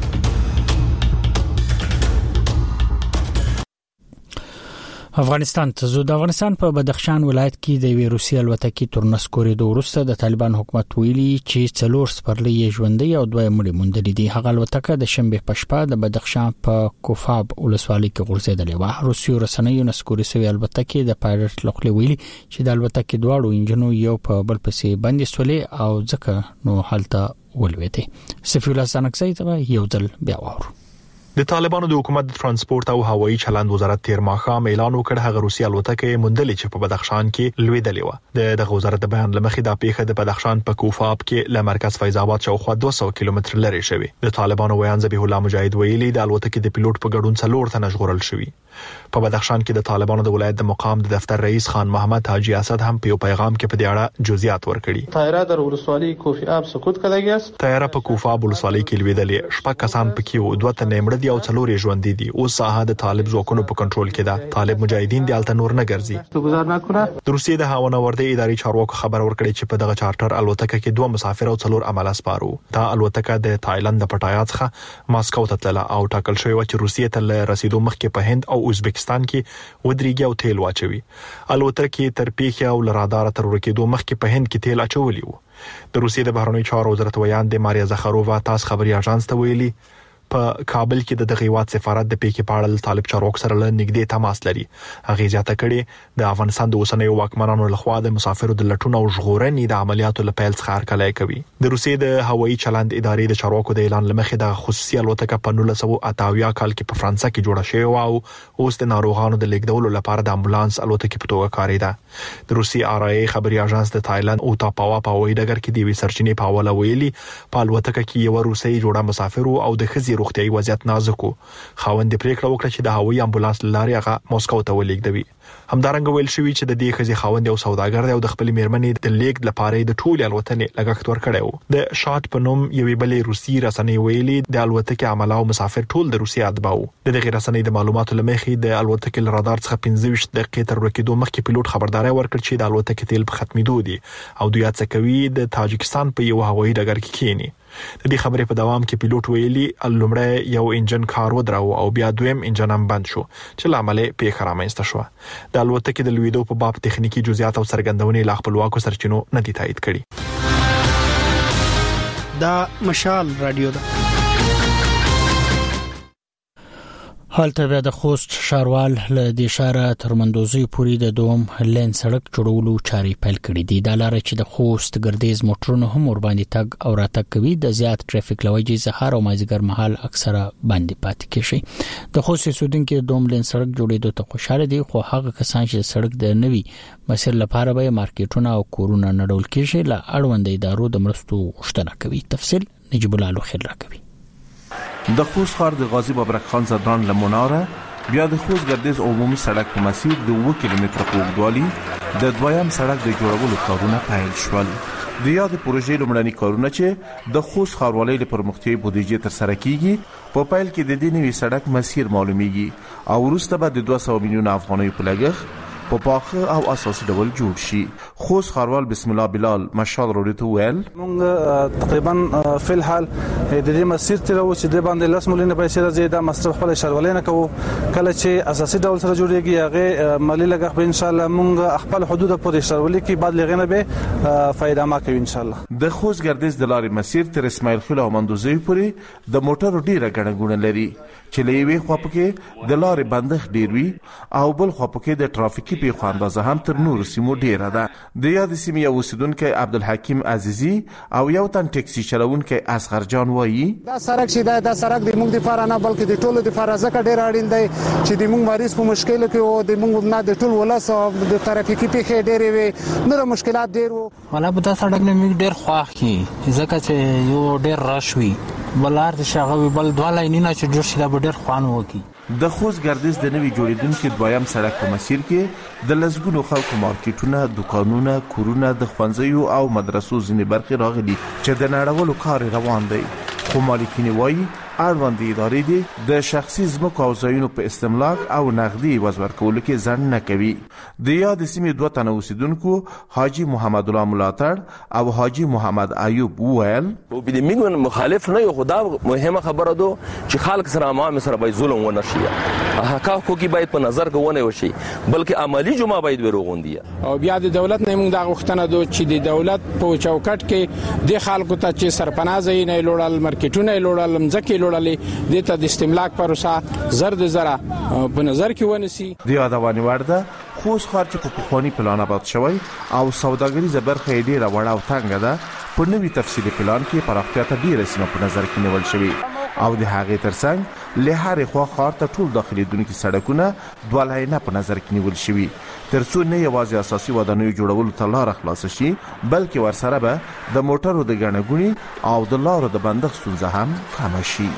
افغانستان ته زو د افغانستان په بدخشان ولایت کې د روسي الوتکې تورنس کوریډور وروسته د طالبان حکومت ویلي چې 4 سپرلۍ ژوندۍ او 2 مړي موندلې دي. هغه الوتکه د شنبه په شپه د بدخشان په کوفاب ولسوالۍ کې غورځېدلې و. روسي رسنیو نسکوري سوي الوتکې د پایلټ لخوا ویلي چې د الوتکې دواړو انجنونو یو په بل پسې باندې سولې او ځکه نو حالت ولوېده. سفیر الله سنکسي ته یو ځل بیا وره. د طالبانو د حکومت د ترانسپورت او هوایي چلند وزارت تیر ماښام اعلان وکړ هغه روسي الوتکه موندلې چې په بدخشان کې لوېدلې و. د وزارت د بیان لمخې د پیښه د بدخشان په کوفاب کې له مرکز فیض آباد شاوخوا 200 کیلومتر لري شوی. د طالبانو ویان ذبیح الله مجاهد ویلي د الوتکې د پیلوټ په ګډون 4 تنه ژغورل شوی. په بدخشان کې د طالبانو د ولایت د مقام د دفتر رئیس خان محمد حاجی اسد هم په پیغام کې په دې اړه جزئیات ورکړي. طیاره در ولسوالی کوفاب سقوط کړی است. طیاره په کوفاب ولسوالی کې لوېدلې. شپږ کسان پکې وو، 2 تنه مړه دي او 4 ژوند دي. اوس ساحه د طالب ځواکونو په کنټرول کې ده. طالب مجاهدین د الته نور نه ګرځي. د روسیې د هوانوردی اداري چارواکو خبر ورکړي چې په دغه چارټر الوتکه کې 2 مسافر او 4 عمله سپارو. دا الوتکه د تایلند د پټایا څخه ماسکو ته تلله او ټاکل شوی و چې روسیې ته رسیدو مخکې په هند او ازبکستان کې ودرېږي او تیل واچوي. الوتکه تر پیښه او لرادار تر ورکېدو مخکې په هند کې تیل اچولي وو. د روسیې د بهرنی چارو وزارت ویان د ماریا زخرووا تاس خبري اژانس ته ویلي په کابل کې د هیواد سفارت د پیښې په اړه طالب چارواکو سره نږدې تماس لري. هغه ځاته کړي د افغانستان د اوسنیو واکمنانو لخوا د مسافرو د لټون او ژغورنې د عملیاتو لپاره څخه هرکلی کوي. د روسیې د هوایي چلند ادارې د چارواکو د اعلان لمخې د خصوصي الوتکه په 1988 کال کې په فرانسه کې جوړه شوې او اوس د ناروغانو د لیږدولو لپاره د امبولانس الوتکې په توګه کاریده. د روسي آرای خبري اژانس د تایلند او تاپاوا په وایي ډګر کې د سرچینې په حواله ویلي په الوتکه کې یو روسي جوړه مسافر او د خزي روغتيایي وضعیت نازکو. خاوند پریکړه وکړه چې د هوایي امبولانس لارې هغه موسکو ته ولېږدوي. همدارنګه ویل شوی چې د دې خزي خاوند او سوداګر دی او د خپل میرمنې د لیک لپاره د ټول الوتنې لګښت ورکړی وو. د شات په نوم یوې بلې روسي رسنۍ ویلي د الوتکې عمله او مسافر ټول د روسي اتباو. د دغه رسنۍ د معلوماتو لمخې د الوتکې لرادار څخه 15 دقیقې تر ورکېدو مخکې پیلوټ خبرداري ورکړ چې د الوتکې تیل په ختمېدو دي او دوی هڅه کوي د تاجکستان په یو هوایي ډګر کې کېني. د دې خبرې په دوام کې پیلوټ ویلي لومړی یو انجن کار ودراو او بیا دویم انجن هم بند شو چې لامل پیښه رامنځته شو. د الوتکې د لویدو په باب تخنیکی جزئیات او څرګندونې لا خپلواکو سرچینو نه دي تایید کړي. دا مشال رادیو ده. حالته بیا د خوست شاروال له د اشاره تر مندوزي پوری د دوم لین سړک جوړولو چارې پیل کړې دي. د لارې چې د خوست ګردیز موټرونو هم ور باندې تګ او راتګ کوي د زیات ټریفیک لوجې زهار او مازیګر مهال اکثره باندې پاتې کیږي. د خوست سودونکو دوم لین سړک جوړېدو ته خوشاله دي خو هغه کسان چې سړک د نوي مسیر لپاره به مارکیټونه او کورونه نړول کیږي له اړوند ادارو د مرستو غوښتنه کوي. تفصیل نجیب الله لوخیل راکوي. د خوست ښار د غازی بابرک خان زدران لمناره بیا د خوست ګردیز عمومي سړک په مسیر د 2 کیلومتره په اوږدوالي د دویم سړک د جوړولو کارونه پیل شول. د یاد پروژې لومړني کارونه چې د خوست ښاروالۍ له پرمختیایي بودیجې تر سره کیږي په پیل کې د دې نوي سړک مسیر معلومیږي او وروسته به د 200 میلیون افغانۍ په لګښت په پاخه او اساسي ډول جوړ شي. خوست ښاروال بسم الله بلال مشال روډي ته ویل موږ تقریبا فل حال د دې مسیر تر و چې د باندې 10 مليون پیسې راځي د مصرف خپل ښاروالۍ نه کوو. کله چې اساسي ډول سره جوړیږي هغه مالی لګښت به ان شاء الله موږ خپل حدود پورې ښاروالۍ کې بعد لغنه به فائدہ ما کوي ان شاء الله. د خوست ګردیز د لارې مسیر تر اسماعیل خیل او مندوزي پورې د موټرو ډیره ګڼه لري چې لېوي خوا پکې د لارې بندښت ډیر وي او بل خوا پکې د ترافیکي پیښو اندازه هم تر نور سیمو ډیره ده. د یاد سیمې یو اوسیدونکو عبدالحکیم عزیزی او یو تن ټیکسي چلوونکی اصغر جان وایي دا سړک چې دا سړک د موږ د فار نه بلکې د ټولو د فار ځکه ډیر اړین دی چې د موږ مریض په مشکل کې او د موږ نه د ټول ولس د ترافیکي پیښې ډېرې وي نور مشکلات ډېر وو. ولا به دا سړک نه موږ ډېر خوښ کی ځکه چې یو ډېر رش وي بلار د شاغوي بل دوه لاینونه چې جوړ شي دا به ډېر خوان وکي. د خوست ګردیز د نوي جوړیدونکو دویم سړک په مسیر کې د لزګونو خلکو مارکیټونه، دکانونه، کورونه، د ښوونځیو او مدرسو ځینې برخې راغلي چې د نړولو کار روان دی. خو مالکین وایي اړوند ادارې دي د شخصي ځمکو او ځایونو په استملاک او نقدي عوض ورکولو کې ځنډ نه کوي. د یاد سیمې دوه تنه اوسیدونکو حاجی محمد الله ملاتړ او حاجی محمد ایوب وویل موږ مخالف نه یو، خو دا مهمه خبره ده چې خلک سره عوام سره باید ظلم ونه شي، حقوق باید په نظر کې ونه وشي، بلکې عملی جمعه باید وروغوندي. او بیا د دولت نه موږ دا غوښتنه ده چې د دولت په چوکټ کې د خلکو ته چې سرپناه ځای نه لوړل، مارکیټونه لوړل، مځکه لوړلې د ته د استملاک پروسه زرد زره په نظر کې ونیسي. د یادوالي وړ ده خوست ښار چې په پخواني پلان آباد شوی او سوداګریزه برخه یې ډېره وړه او تنګه ده، په نوي تفصیلي پلان کې پراختیا ته ډېره سیمه په نظر کې نیول شوي او د هغې ترڅنګ له هرې خوا ښار ته ټول داخلېدونکي سړکونه دوه لاینه په نظر کې نیول شوي ترڅو نه یوازې اساسي ودانیو جوړولو ته لاره خلاصه شي، بلکې ورسره به د موټرو د ګڼه ګوڼې او د لارو د بندښت ستونزه هم کمه شي.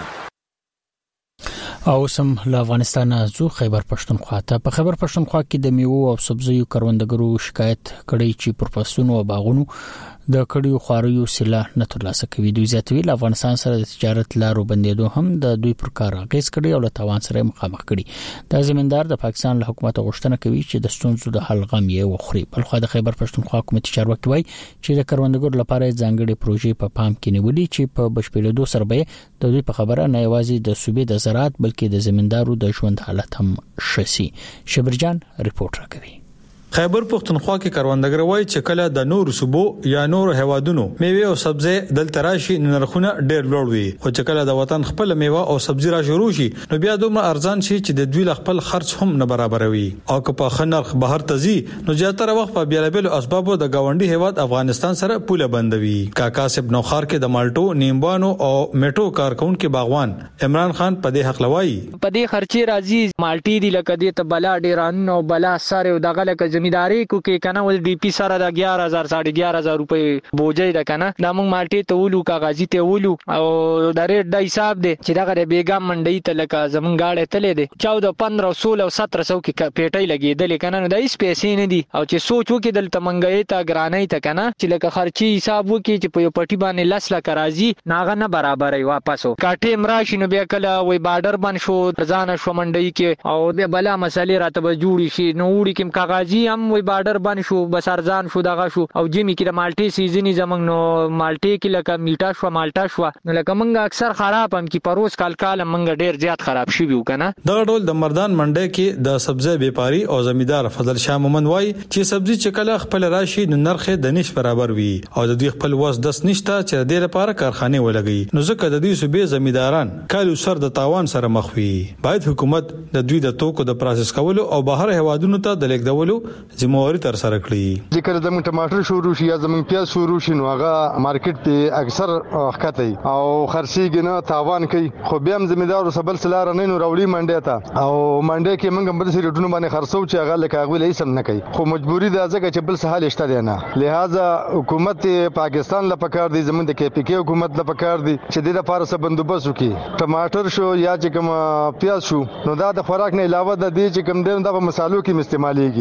او سم له افغانستان زو خیبر پښتونخوا ته. په خیبر پښتونخوا کې د میوو او سبزیو کروندګرو شکایت کړي چې پر فصلونو او باغونو د کډیو خواریو سلاح نه ترلاسه کوي. دوی زیاتوي له افغانستان سره د تجارت لارو بندیدو هم د دوی پر کار اغیز کړي او له تاوان سره مخامخ کړي. د زمیندار د پاکستان له حکومت غوښتنه کوي چې د ستونزو د حل غم یې وخوري. بلخو د خیبر پښتونخوا حکومت چارواکي وایي چې د کروندګرو لپاره ځانګړي پروژې په پام کې نیولې چې په بشپړېدو سره به د دوی په خبره نه یوازې د صوبې د زراعت بلکې د زمیندارو د ژوند حالت هم شسي. شبرجان ریپورت راکوي. خیبر پښتونخوا کې کروندګر وایي چې کله د نور صوبو یا نور هوادونو میوه او سبزی دلته راشي نرخونه ډېر لوړ وي، خو چې کله د وطن خپل میوه او سبزی را شروع شي نو بیا دومره ارزان شي چې د دوی خپل خرج هم نه برابروي او که په خنرخ بهر تزي نو زیاتره وخت په بیلابل اسبابو د گاونډي هواد افغانستان سره پوله بندوي. کاکا سب نوخار کې د مالټو، نیمبانو او میټو کارکونکو باغوان عمران خان په دې حق لوي په دې خرچي راځي مالټي دی لکه دې ته بلا ډیران او بلا سره دغه لکه زمینداری کو کې کنه ول ډي پی سره د 11000 11500 روپے بوجي ده کنه دا موږ مالټي ته ولو کاغذي ته ولو او د ریټ د حساب دي چې دغه بیګام منډي ته لکه زمون گاړه تلې دي 14 15 16 او 1700 کې پیټي لګیدل کنه نو د هیڅ پیسې نه دي او چې سوچ وکړي دلته منګي ته ګرانۍ ته کنه چې لکه خرچي حساب وکړي چې په یو پټي باندې لس لک راځي ناغه نه برابرې واپسو کاټه امراشي نو بیا کله وای بارډر باندې شو ځان شو منډي کې او د بلا مسالې راته به جوړی شي نو وړي کوم کاغذي هم وای بارډر باندې شو بس ارزان شو دغه شو او جمی کې د مالټي سیزنی زمنګ نو مالټي کې لکه میټا شو مالټا شو نو لکه منګه اکثر خراب هم کې پروس کال منګه ډیر زیات خراب شي ویو کنه. دغه ډول د مردان منډي کې د سبزی بیپاری او زمیندار فضل شاه مومن وای چې سبزی چې کله خپل راشي نو نرخ د نش برابر وي او د دوی خپل وس دس نشته چې د لپاره کارخانه ولګي نو ځکه د دې صوبې زمینداران کالو سر د تاوان سره مخ وي. باید حکومت د دوی د توکو د پروسس کولو او بهر هوادونو ته د لیږدولو ذمہواری تر سره کړی. ذکر زموږ ټماټر شروع شي یا زموږ پیاز شروع شي نو هغه مارکیټ ته اکثر خطي او خرسيږي نه تاوان کوي خو بیا هم زمیندارو سبل سلار نه نو راولي منډه ته او منډه کې موږ هم بل سری ډونه باندې خرڅو چې هغه لکه هغه لې سم نه کوي خو مجبوری ده ځکه چې بل سهال شته دی نه لہذا حکومت پاکستان لا پکار دی زموږ د کې پی کې حکومت لا پکار دی چې د لپاره سم بندوبست وکړي. ټماټر شو یا چې کوم پیاز شو نو دا د خوراک نه علاوه د دې چې کوم د مسالو کې استعماليږي پکار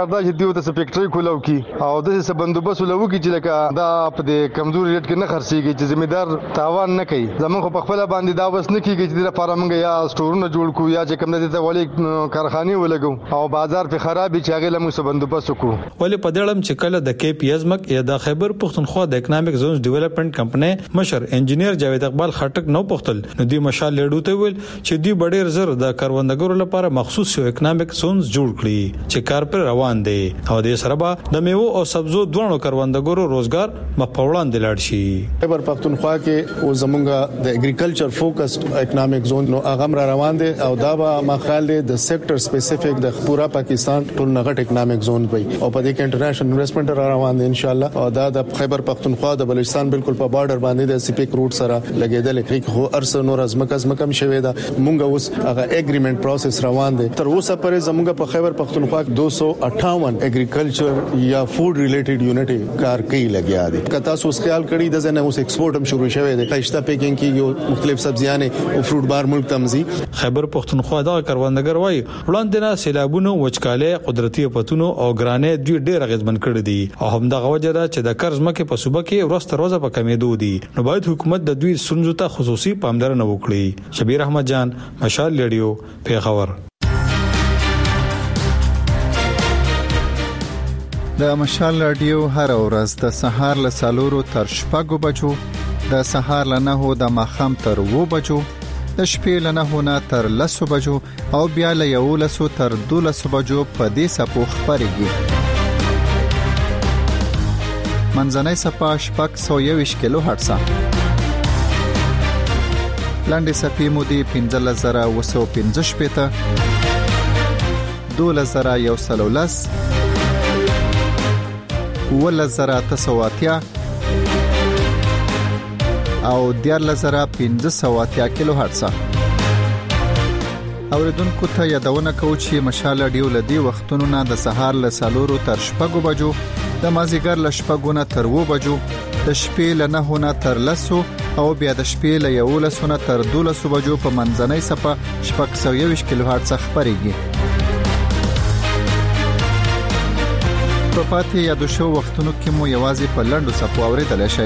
کار دا چې دیو ته فیکټری کولو کی او د څه بندوبست ولو کی چې لکه دا په دې کمزوري ریټ کې نه خرڅيږي چې ذمہدار تاوان نه کوي زمونږ په خپل باندې دا بس نه کیږي چې لپاره موږ یا سټورونه جوړ کو یا چې کوم دې ته ولې کارخانه ولګو او بازار په خرابې چې هغه لمو څه بندوبست وکړو ولې په دې اړه چې کله د کې پی ازمک یا د خیبر پختونخوا د اکونومیک زونز ډیولپمنٹ کمپنی مشر انجینیر جاوید اقبال خټک نو پختل نو دی مشال لیډو ته ویل چې دی ډېر زر د کاروندګرو لپاره مخصوص یو اکونومیک زونز جوړ کړي چې کار پر روان دي او د سره به د میوه او سبزو دوه کاروندګرو روزګار مپوړان دلاړ شي خیبر پختونخوا کې او زمونږه د اګریکلچر فوکسډ اکونومیک زون نو هغه روان دي او دا به مخال د سېکټر سپیسیفیک د پورا پاکستان ټول نغټ اکونومیک زون وي او په دې کې انټرنیشنل انویسټمنٹ روان دي ان شاء الله او دا د خیبر پختونخوا د بلوچستان بالکل په بارډر باندې د سپیک روټ سره لګیدل کې خو ارسه نور ازمکم شوی دا مونږ اوس هغه اګریمنت پروسس روان دي تر اوسه پرې زمونږ په خیبر پختونخوا 258 اګریکلچر یا فود ریلیټډ یونټ کار کوي لګیا دي کته اوس خیال کړی د زنه اوس ایکسپورټ هم شروع شوی دی پښتا پیکینګ کیږي مختلف سبزیانه او فروټ بار ملک تمزي خیبر پختونخوا د کاروندګر وای وړاندې نه سیلابونو وچکاله قدرتي پتونو او ګرانې دوی ډېر غزمن کړی دي او هم د غوجه ده چې د قرض مکه په صوبه کې ورسته روزه په کمیدو دي نو باید حکومت د دوی سنجو ته خصوصي پاملرنه وکړي شبیر احمد جان مشال لیډیو پیښور د مشال رادیو هر ورځ د سهار له 4 تر 6 بجو د سهار له 9 د ماخام تر 2 بجو د شپې له 9 نه تر 10 بجو او بیا له 11 تر 12 بجو په دې سپو خبريږي منځنۍ صفه شپږ 121 کیلو هرتز لاندې صفې مو دی 15115 پته 2113 ولزراتسواتیا او 14500 کیلو هرتز اوریدونکو ته یادونه کوم چې مشال رادیو لدی وختونو نه د سهار له 4 تر 6 بجو د مازیګر له 6 نه تر 2 بجو د شپې له 9 نه تر 10 او بیا د شپې له 11 نه تر 12 بجو په منځنۍ صفه 721 کیلو هرتز خبريږي په پاتې یادو شو وختونو کې مو یوازې په لندو صفو اوریدل شي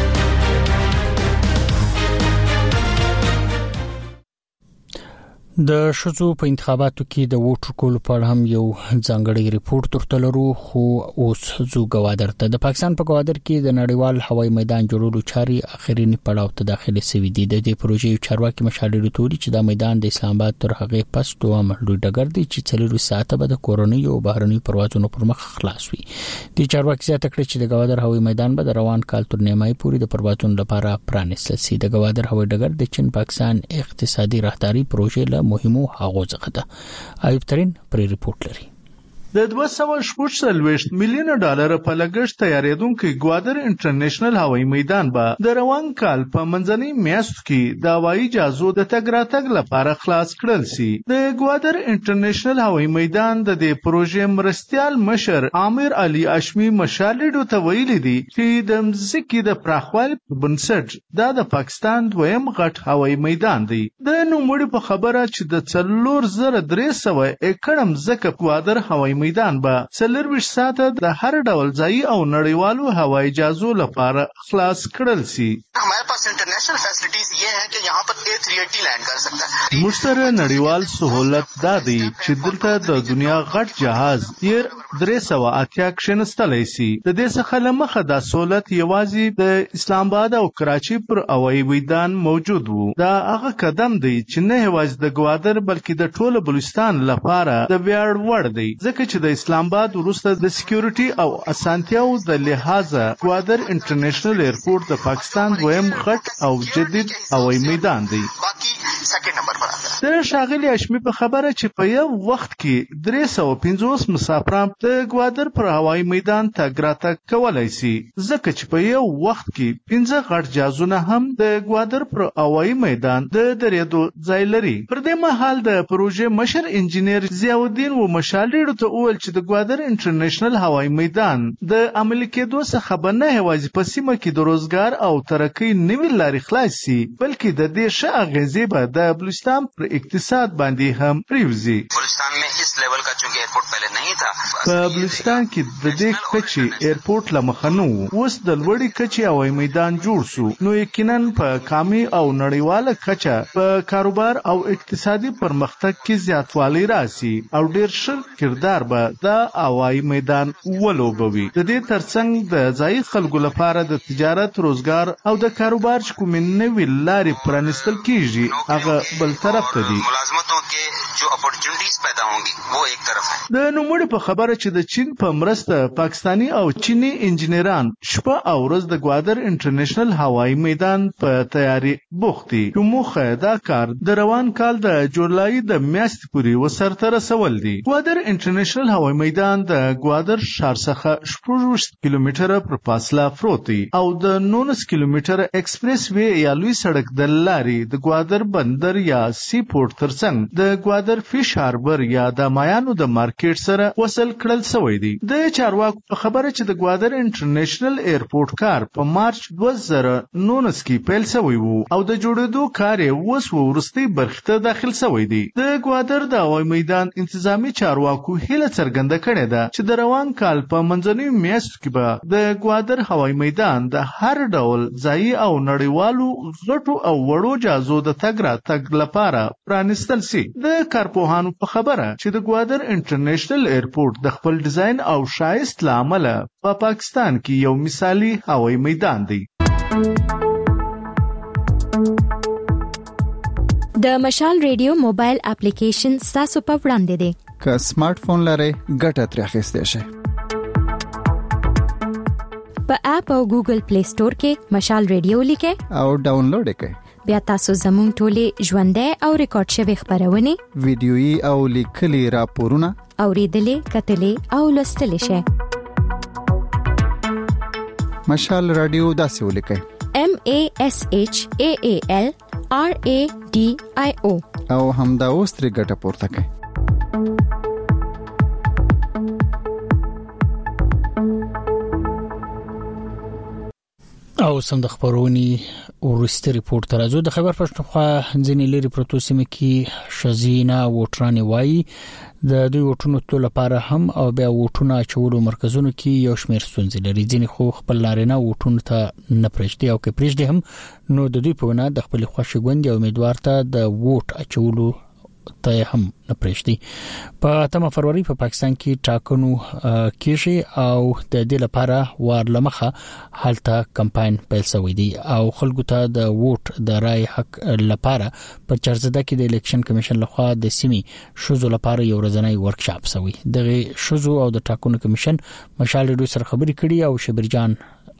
د شذو په انتخاباتو کې د ووټ کولو په اړه هم یو ځانګړی ریپورت ترتلرو خو اوس زو غوادر ته د پاکستان په غوادر کې د نړیوال هوایي میدان جوړولو چاري اخرینی پړاو ته داخله شوې دي د دې پروژې چارواکي مشالې ټولي چې د میدان د اسلام آباد تر هغه پس دوه محدود ډګر دي چې 4 ساعته به د کورونی او بهرني پروازونو پر مخ خلاص وي د چارواکي زیاته کړی چې د غوادر هوایي میدان به د روان کال تر نیمای پورې د پروازونو لپاره پرانیستل شي د غوادر هوایي ډګر د چین پاکستان اقتصادي راهداري پروژې مهمو هغه څخه ده ایوب ترين پر ریپورت لري د 240 میلیون ډالر په لګښت تیارېدونکو ګوادر انټرنیشنل هوایي میدان به د روان کال په منځنۍ میاشت کې د هوایي جهازو د تګ راتګ لپاره خلاص کړل شي د ګوادر انټرنیشنل هوایي میدان د دې پروژې مرستيال مشر عامر علي اشمي مشالډو ته ویلي دي چې د مځکې د پراخوالي په بنسټ د پاکستان دویم غټ هوایي میدان دی د نوموړي په خبره چې د 4300 ایکړ مځکه ګوادر هوایي میدان به 24 ساعته د هر ډول ځای او نړیوالو هوایي جهازو لپاره خلاص کړل شي हमारे पास इंटरनेशनल फैसिलिटीज ये हैं कि यहाँ पर A380 लैंड कर सकता है مشتره نړیوال سہولت دا دی چې دلته د دنیا غټ جهاز ير 380 کښنستلای شي د دې څخه لمخه دا سہولت یوازې د اسلام آباد او کراچي پر هوایي میدان موجود وو دا هغه قدم دی چې نه یوازې د ګوادر بلکې د ټوله بلوچستان لپاره د ویاړ وړ دی ځکه چې د اسلام آباد وروسته د سکیورټي او اسانتیاو د لحاظه ګوادر انټرنیشنل ایرپورټ د پاکستان دویم غټ او جدید هوایي میدان دی د شاغلی اشمی په خبره چې په یو وخت کې 350 مسافران د ګوادر پر هوایي میدان تګ راتګ کولای شي ځکه چې په یو وخت کې 15 غټ جهازونه هم د ګوادر پر هوایي میدان د درېدو ځای لري پر دې مهال د پروژې مشر انجینیر ضیاء الدین و مشالډو ته وویل چې د ګوادر انټرنیشنل هوایي میدان د عملي کېدو څخه به نه یوازې په سیمه کې د روزګار او ترقۍ نوې لارې خلاص شي بلکې د دې ښه اغېزې به د بلوچستان پر اقتصاد باندې هم پریوزي. بلوچستان में इस लेवल का चूंकि एयरपोर्ट पहले नहीं था. په بلوچستان کې د دې کچې ایرپورټ لمخنو اوس د لوړی کچې هوایي میدان جوړ شو، نو یقینا په قومي او نړیواله کچه په کاروبار او اقتصادي پرمختګ کې زیاتوالی راسي او ډیر ښه کردار به د هوایي میدان ولوبوي. د دې ترڅنګ د ځایي خلکو لپاره د تجارت، روزګار او د کاروبار چې کومې نوې لارې پرانیستل کیږي هغه بل طرف ته دي. मुलाजमतों के जो अपॉर्चुनिटीज पैदा होंगी वो एक तरफ है. د نوموړي په خبره چې د چین په مرسته پاکستانی او چینی انجنیران شپه او ورځ د ګوادر انټرنیشنل هوایي میدان په تیاری بوخت دي. موخه دا کار د روان کال د جولای د میاشتې پورې وسرته رسول دي. ګوادر انټرنیشنل هوایي میدان د ګوادر ښار څخه 16 کیلومتره پر فاصله پروت دی او د 19 کیلومتره ایکسپریس وی یا لوی سړک د لارې د ګوادر بندر یا سی پورت ترڅنګ د ګوادر فیش هاربر یا د مایانو د مارکیټ سره وصل کړل شوی دی. د چارواکو په خبره چې د ګوادر انټرنیشنل ایرپورټ کار په مارچ 2019 کې پیل شوی وو او د جوړېدو کار یې اوس وروستۍ برخه ته داخل شوی دی. د ګوادر د هوایي میدان انتظامی چارواکو هیله څرګنده کړې ده چې د روان کال په منځنیو میاشتو کې به د ګوادر هوایي میدان د هر ډول ځایي او نړیوالو غټو او وړو جهازو د تګ راتګ لپاره پرانیستل شي. د کارپوهانو په خبره چې د ګوادر انټرنیشنل ایرپورټ د خپل ډیزاین او شایست له امله په پاکستان کې یو مثالي هوایي میدان دی. د مشال ریډیو موبایل اپلیکیشن تاسو په وړاندې دی. که سمارټ فون لرئ ګټه ترې اخیستئ شئ. په اپ او ګوګل پلی سٹور کې مشال ریډیو لیکئ او ډاونلوډ کړئ. بیا تاسو زموږ ټولې ژوندۍ او ریکارډ شوی خبرونه، ویډیويي او لیکلي راپورونه اوریدلې، کتلې او لوستلې شئ. مشال رادیو داسې ولیکئ: MASHAAL RADIO او همدا اوس ترې ګټه پورته کړئ. او سم د خبرونی ورسته ریپورت ترازو د خبر پښتونخوا ځینې لري پروتو سیمه کې شزینا وټرانی وای د دوی وټونو ټول لپاره هم او بیا وټونه چولو مرکزونو کې یو شمېر ستونزې لري. ځینې خو خپل لارینه وټونو ته نه پرېږدي او کې پرېږدي هم نو د دوی په ونه د خپل خوښي ګوند او امیدوار ته د ووټ اچولو ته هم نه پرېږدي. په 8 فروری په پاکستان کې ټاکنو کېږي او د دې لپاره وار لمخه هلته کمپاین پیل شوی دی او خلکو ته د ووټ د رای حق لپاره په چارزده کې د الیکشن کمیشن لخوا د سیمې شوزو لپاره یو ورځنی ورکشاپ شوی. دغه شوزو او د ټاکنو کمیشن مشال ډو سره خبرې کړي او شبرجان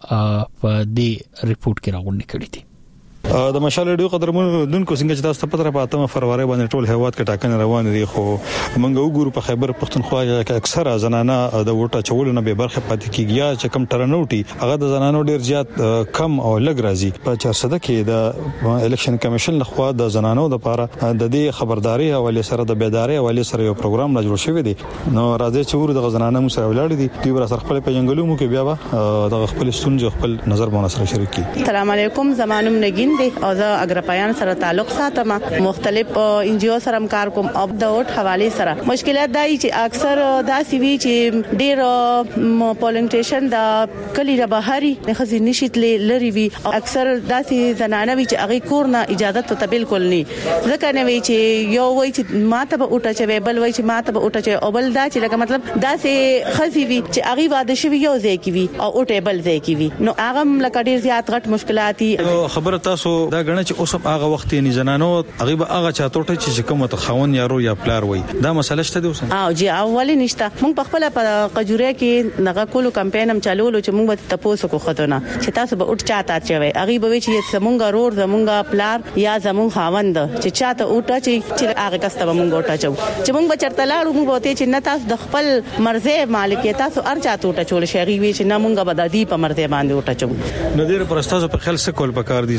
په دې ریپورت کې راغونډه کړې دي. د مشال ډیو قدرمن دونکو څنګه چې تاسو په 8 فروری باندې ټول هیواد کې ټاکنې روان دي، خو موږ وګورو په خیبر پښتونخوا کې اکثره زنانه د ووټ چولو نه به برخه پاتې کیږي چې کم ټرنوټي هغه د زنانو ډیر زیات کم او لګ راځي. په 400 کې د الیکشن کمیشن لخوا د زنانو لپاره د دې خبرداري حواله سره د بیداری حواله سره یو پروګرام لا جوړ شوی دی. نو راځي چې ور د زنانو سره ولاړ دي دوی بر سره خپل په جنگلونو کې بیا د خپل ستونزې خپل نظر باندې سره شریک کړي. السلام علیکم، زمانم نگین دی او زه اګرپایان سره تعلق ساتم. مختلف ان جی او سره کار کوم او د ووټ حواله سره مشکلات دای چې اکثر دا سی وی چې ډیر پولینګ سټیشن د کلی را بهاري نه خزي نشیت لري وی اکثر داسې زنانه وی چې هغه کور نه اجازه ته بالکل نه ځکه نه وی چې یو وی چې ماته به اوټه چوي بل وی چې ماته به اوټه چوي او بل دا چې لکه مطلب داسې خزي وی چې هغه واده شوی یو ځای کې وی او اوټه بل ځای کې وی نو هغه لکه ډیر زیات غټ مشکلات دي. خبره تاسو دا غنه چې اوس هغه وخت نه زنانو هغه به هغه چاټوټه چې کومه ته خاون یارو یا پلار وای دا مسله شته دی اوس. او جی اول نشته مونږ په خپل په قجوره کې نغه کولو کمپاین هم چالوولو چې مونږ به تاسو کو خدونه چې تاسو به اوټ چاته چوي هغه به چې زمونږ رور زمونږ پلار یا زمونږ خاوند چې چاته اوټه چې هغه کسته مونږ اوټه چو چې مونږ به چرته لاړو مونږ به چې نه تاسو د خپل مرزه مالک تاسو ار چاته اوټه چول شي وی چې نه مونږ به د دې په مرزه باندې اوټه چو. نو ډیر پرستاسو په خیال څه کول پکار دي تاسو لا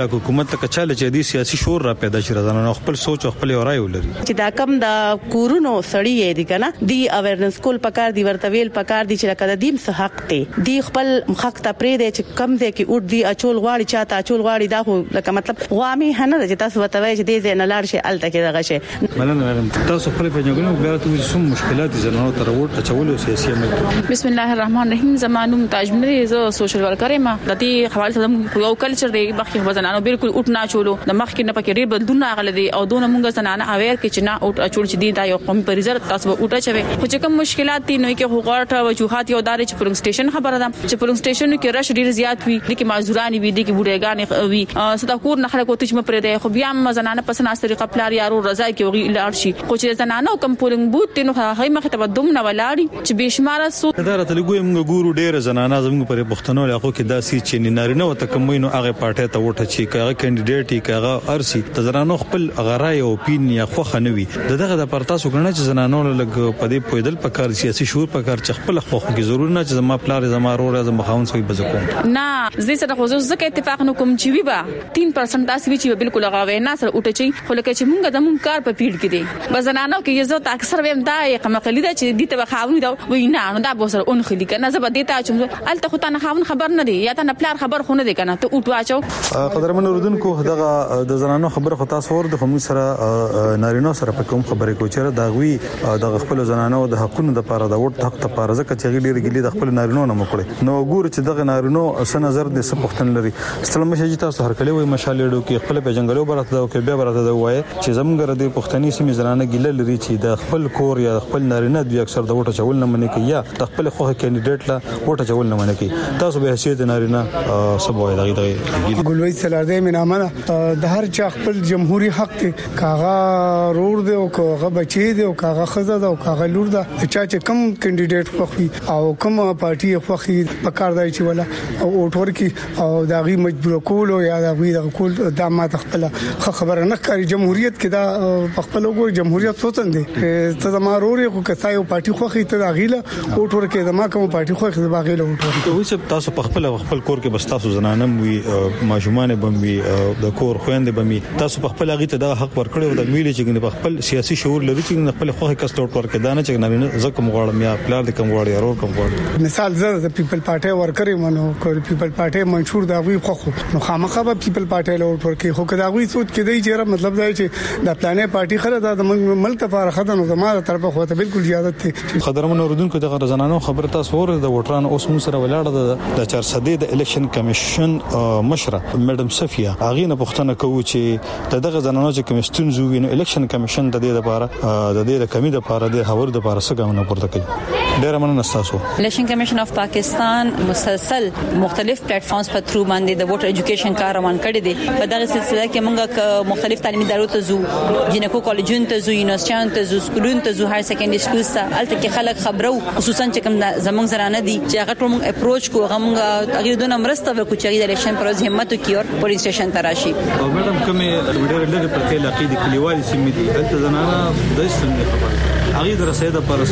حکومت ته کچاله چې د سیاسي شور را پیدا شي زنانو خپل سوچ او خپل رائے ولري چې دا کم د کورونو سړی دی کنه دی اویرنس کول پکار دی ورتویل پکار دی چې کده دیم څه حق ته دی خپل حق ته پرې دی چې کم دی کې اوټ دی اچول غواړي چاته اچول غواړي دا خو لکه مطلب غوامي هنه چې تاسو وتوي چې دې نه لاړ شي الته کې دغه شي مننه تاسو خپل پیژنګونو بیا ته کوم مشکلات زنانو تر وټ اچول او سیاسي عمل بسم الله الرحمن الرحیم زمانوم تاجمنه زه سوشل ورکر ما د دې حواله سره یو کلچر دی مخکې وزنانو بالکل اوټ نه چولو د مخکې نه پکې ډیر بدلونه غل دي او دونه مونږ زنانه اویر کې چې نه اوټ اچول چې دی دا یو قومي پریزر تاسو اوټه چوي خو چې کوم مشکلات دي نو کې هوغاټ وجوهات یو دار چې پولینګ سټیشن خبره ده چې پولینګ سټیشن کې رش ډیر زیات وي د کې معذورانی وي د کې بوډېګان وي صدا کور نه خلک وته چې مپر دی خو بیا زنانه پس نه طریقه پلار یارو رضا کې وغي لاړ شي خو چې زنانه کوم پولینګ بوت نو هغه مخ ته دوم نه ولاړی چې بشماره سو دا راته لګوي ګورو ډیر زنانه زموږ پر پښتنو علاقو کې داسي چې نارینه وته کومینو هغه پارټي ته وټه چې هغه کینډیډیټ هغه ارسي ته زنانو خپل غرای او پین یا خوخه نوي دغه د پرتاسو غنه چې زنانو لګ پدې پویدل پکار سیاسي شعور پکار چې خپل خوخه کې ضرور نه چې زما پلار زما رور زما خاون سوي بزکوم نه زه سره خو زه اتفاق نه کوم چې وی با 3% داسې وی چې بالکل هغه نه سره وټه چي خو لکه چې مونږ د مونږ کار په پیډ کې دي بزنانو کې عزت اکثر ویم دا یقمه قلیده چې دي ته خاوني دا وینا نو دا به سره اون خلی کنه زه به دیتا چې الته خو ته خاون خبر نه دی یا ته پلار خبر خو نه دی کنه ته اوټ واچو قدرمن اوردونکو دغه د زنانو خبره خو تاسو ور د کوم سره نارینو سره په کوم خبره کوي چې دا غوي د خپل زنانو د حقونو د پاره د وټ حق ته پاره ځکه چې ډیر ګلی د خپل نارینو نه مکړي نو ګور چې دغه نارینو سن نظر د سپختن لري ستلم شي تاسو هر کله وي مشالېډو کې خپل پیژنګلو برته او کې بیا برته وای چې زمونږ د پښتني سیمې زنانه ګل لري چې د خپل کور یا خپل نارینه د اکثر د وټه چول نه منې کوي یا د خپل خوخه کینډیډیټ لا وټه چول نه منې کوي تاسو به حیثیت نارینه سبوي دغه ګلوي سلاده مې نامه د هر چا خپل جمهوریت حق ته کاغه رور دی او کاغه بچی دی او کاغه خزه دی او کاغه لور دی چا چې کم کینډیډیټ خوخي او کوم پارټي خوخي پکار دی چې ولا او اوټور کې او داغي مجبور کول او یا داغي کول د ما تخپل خبره نه کوي جمهوریت کې دا خپل وګور جمهوریت سوتن دي ته زما روري خو کسا یو پارټي خوخي ته داغيله اوټور کې زما کوم پارټي خوخي د باغیله اوټور ته وڅ تاسو خپل کور کې بس تاسو زنانم وي ماجومان بموي د کور خويندې بمي تاسو خپل هغه ته د حق ورکړو د ویل چې خپل سیاسي شعور لري چې خپل خوخه کس ټوټ ورکړي دا نه چې نه زکه مغواړم یا پلار د کوم غواړي ورور کوم غواړي مثال زه د پیپل پارټي ورکړې منو کور پیپل پارټي منشور دا وی خو نو خامخا به پیپل پارټي له ورکړي خو کدا وی سوچ کې دی چې مطلب دا چې د پلانې پارټي خره د ملک لپاره خدای نو زموږ طرفه خو ته بالکل زیادت دي خدرمن اوردونکو د زنانو خبر تاسو ور د وټران اوس مو سره ولاړه د 400 د الیکشن کمیشن مشره میډم صفیه اغه نه پښتنه کوي چې دغه زنانو چې کمیشن زوی نو الیکشن کمیشن د دې لپاره د دې کمی د لپاره د هور د لپاره څنګه پورته کوي ډیر مننه تاسو الیکشن کمیشن اف پاکستان مسلسل مختلف پلیټ فارمز په تھرو باندې د ووټر ایجوکیشن کار روان کړی دی په دغه سلسله کې موږ مختلف تعلیمي ادارو ته زو جنکو کالجونو ته زو یونیورسيټیانو ته زو سکولونو ته زو هایر سیکنډري سکولز ته الته کې خلک خبرو خصوصا چې کوم زمونږ زنانه دي چې هغه ټول موږ اپروچ کو هغه موږ هغه دونه مرسته وکړو چې د الیکشن پر همت وکړي او پولیس سټیشن ته راشي او میډم کومه ډېر لږ په کې عقیده کلیوالي سیمې دي الته زنانه د اسلامي خبره هغه درسه ده پر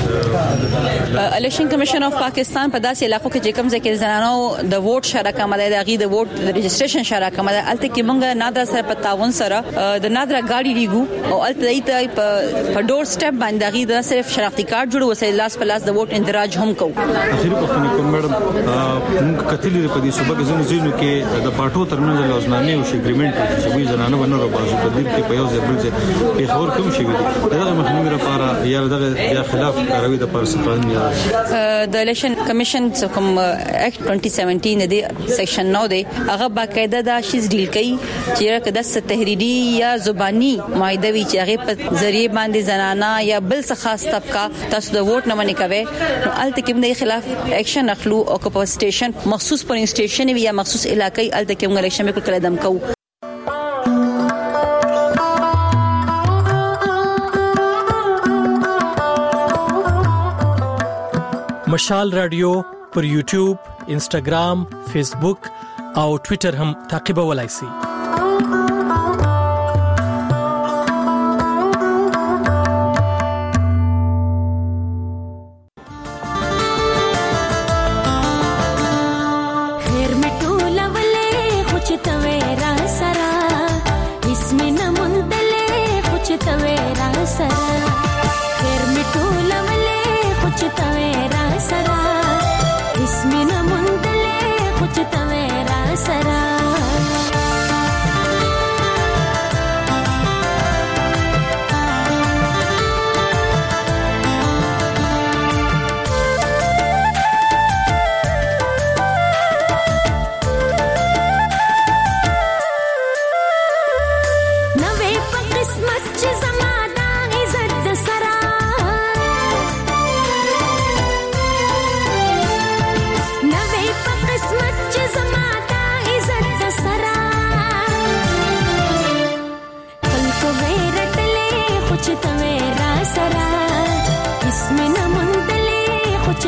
اساس الیکشن کمیشن اف پاکستان په داسې علاقو کې چې کوم ځکه زنانو د ووټ شرکه مده د هغه د ووټ رجسټریشن شرکه مده الته کې موږ نادر سره په تعاون سره د نادر غاډي لیګو او الته ایت په ډور سټپ باندې هغه د صرف شناختی کارت جوړ وسه لاس په لاس د ووټ اندراج هم کو اخیری پښتنه کوم میډم موږ کتلې په دې صوبه کې ځینو کې د پټو ترمنځ لازمانه او اګریمنت چې وی زنانه ونه راوځي په دې کې په یو ځل ځای په خبر کوم شي دغه مخنیوي لپاره یا دغه یا خلاف کاروي د پرسپان یا د الیکشن کمیشن کوم اکټ 2017 دی سیکشن 9 دی هغه باقاعده دا شیز ډیل کوي چې کده ست تحریری یا زبانی معاهده وی چې هغه په ذریعہ باندې زنانه یا بل څه خاص طبقه تاسو د ووټ نه منې کوي نو الته کې د خلاف اکشن اخلو او کو سټیشن مخصوص پولینګ سټیشن وی یا مخصوص علاقې الته کې موږ الیکشن کې کله دم کوو مشال رادیو پر یوټیوب، انسټاګرام، فیسبوک او ټوئیټر هم تعقیبولای شئ. خیر مټوله ولې خو چې ته چې ته را سره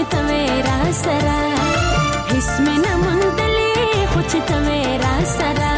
سره هیڅ مې نه مونږ دلې خو چې ته را سره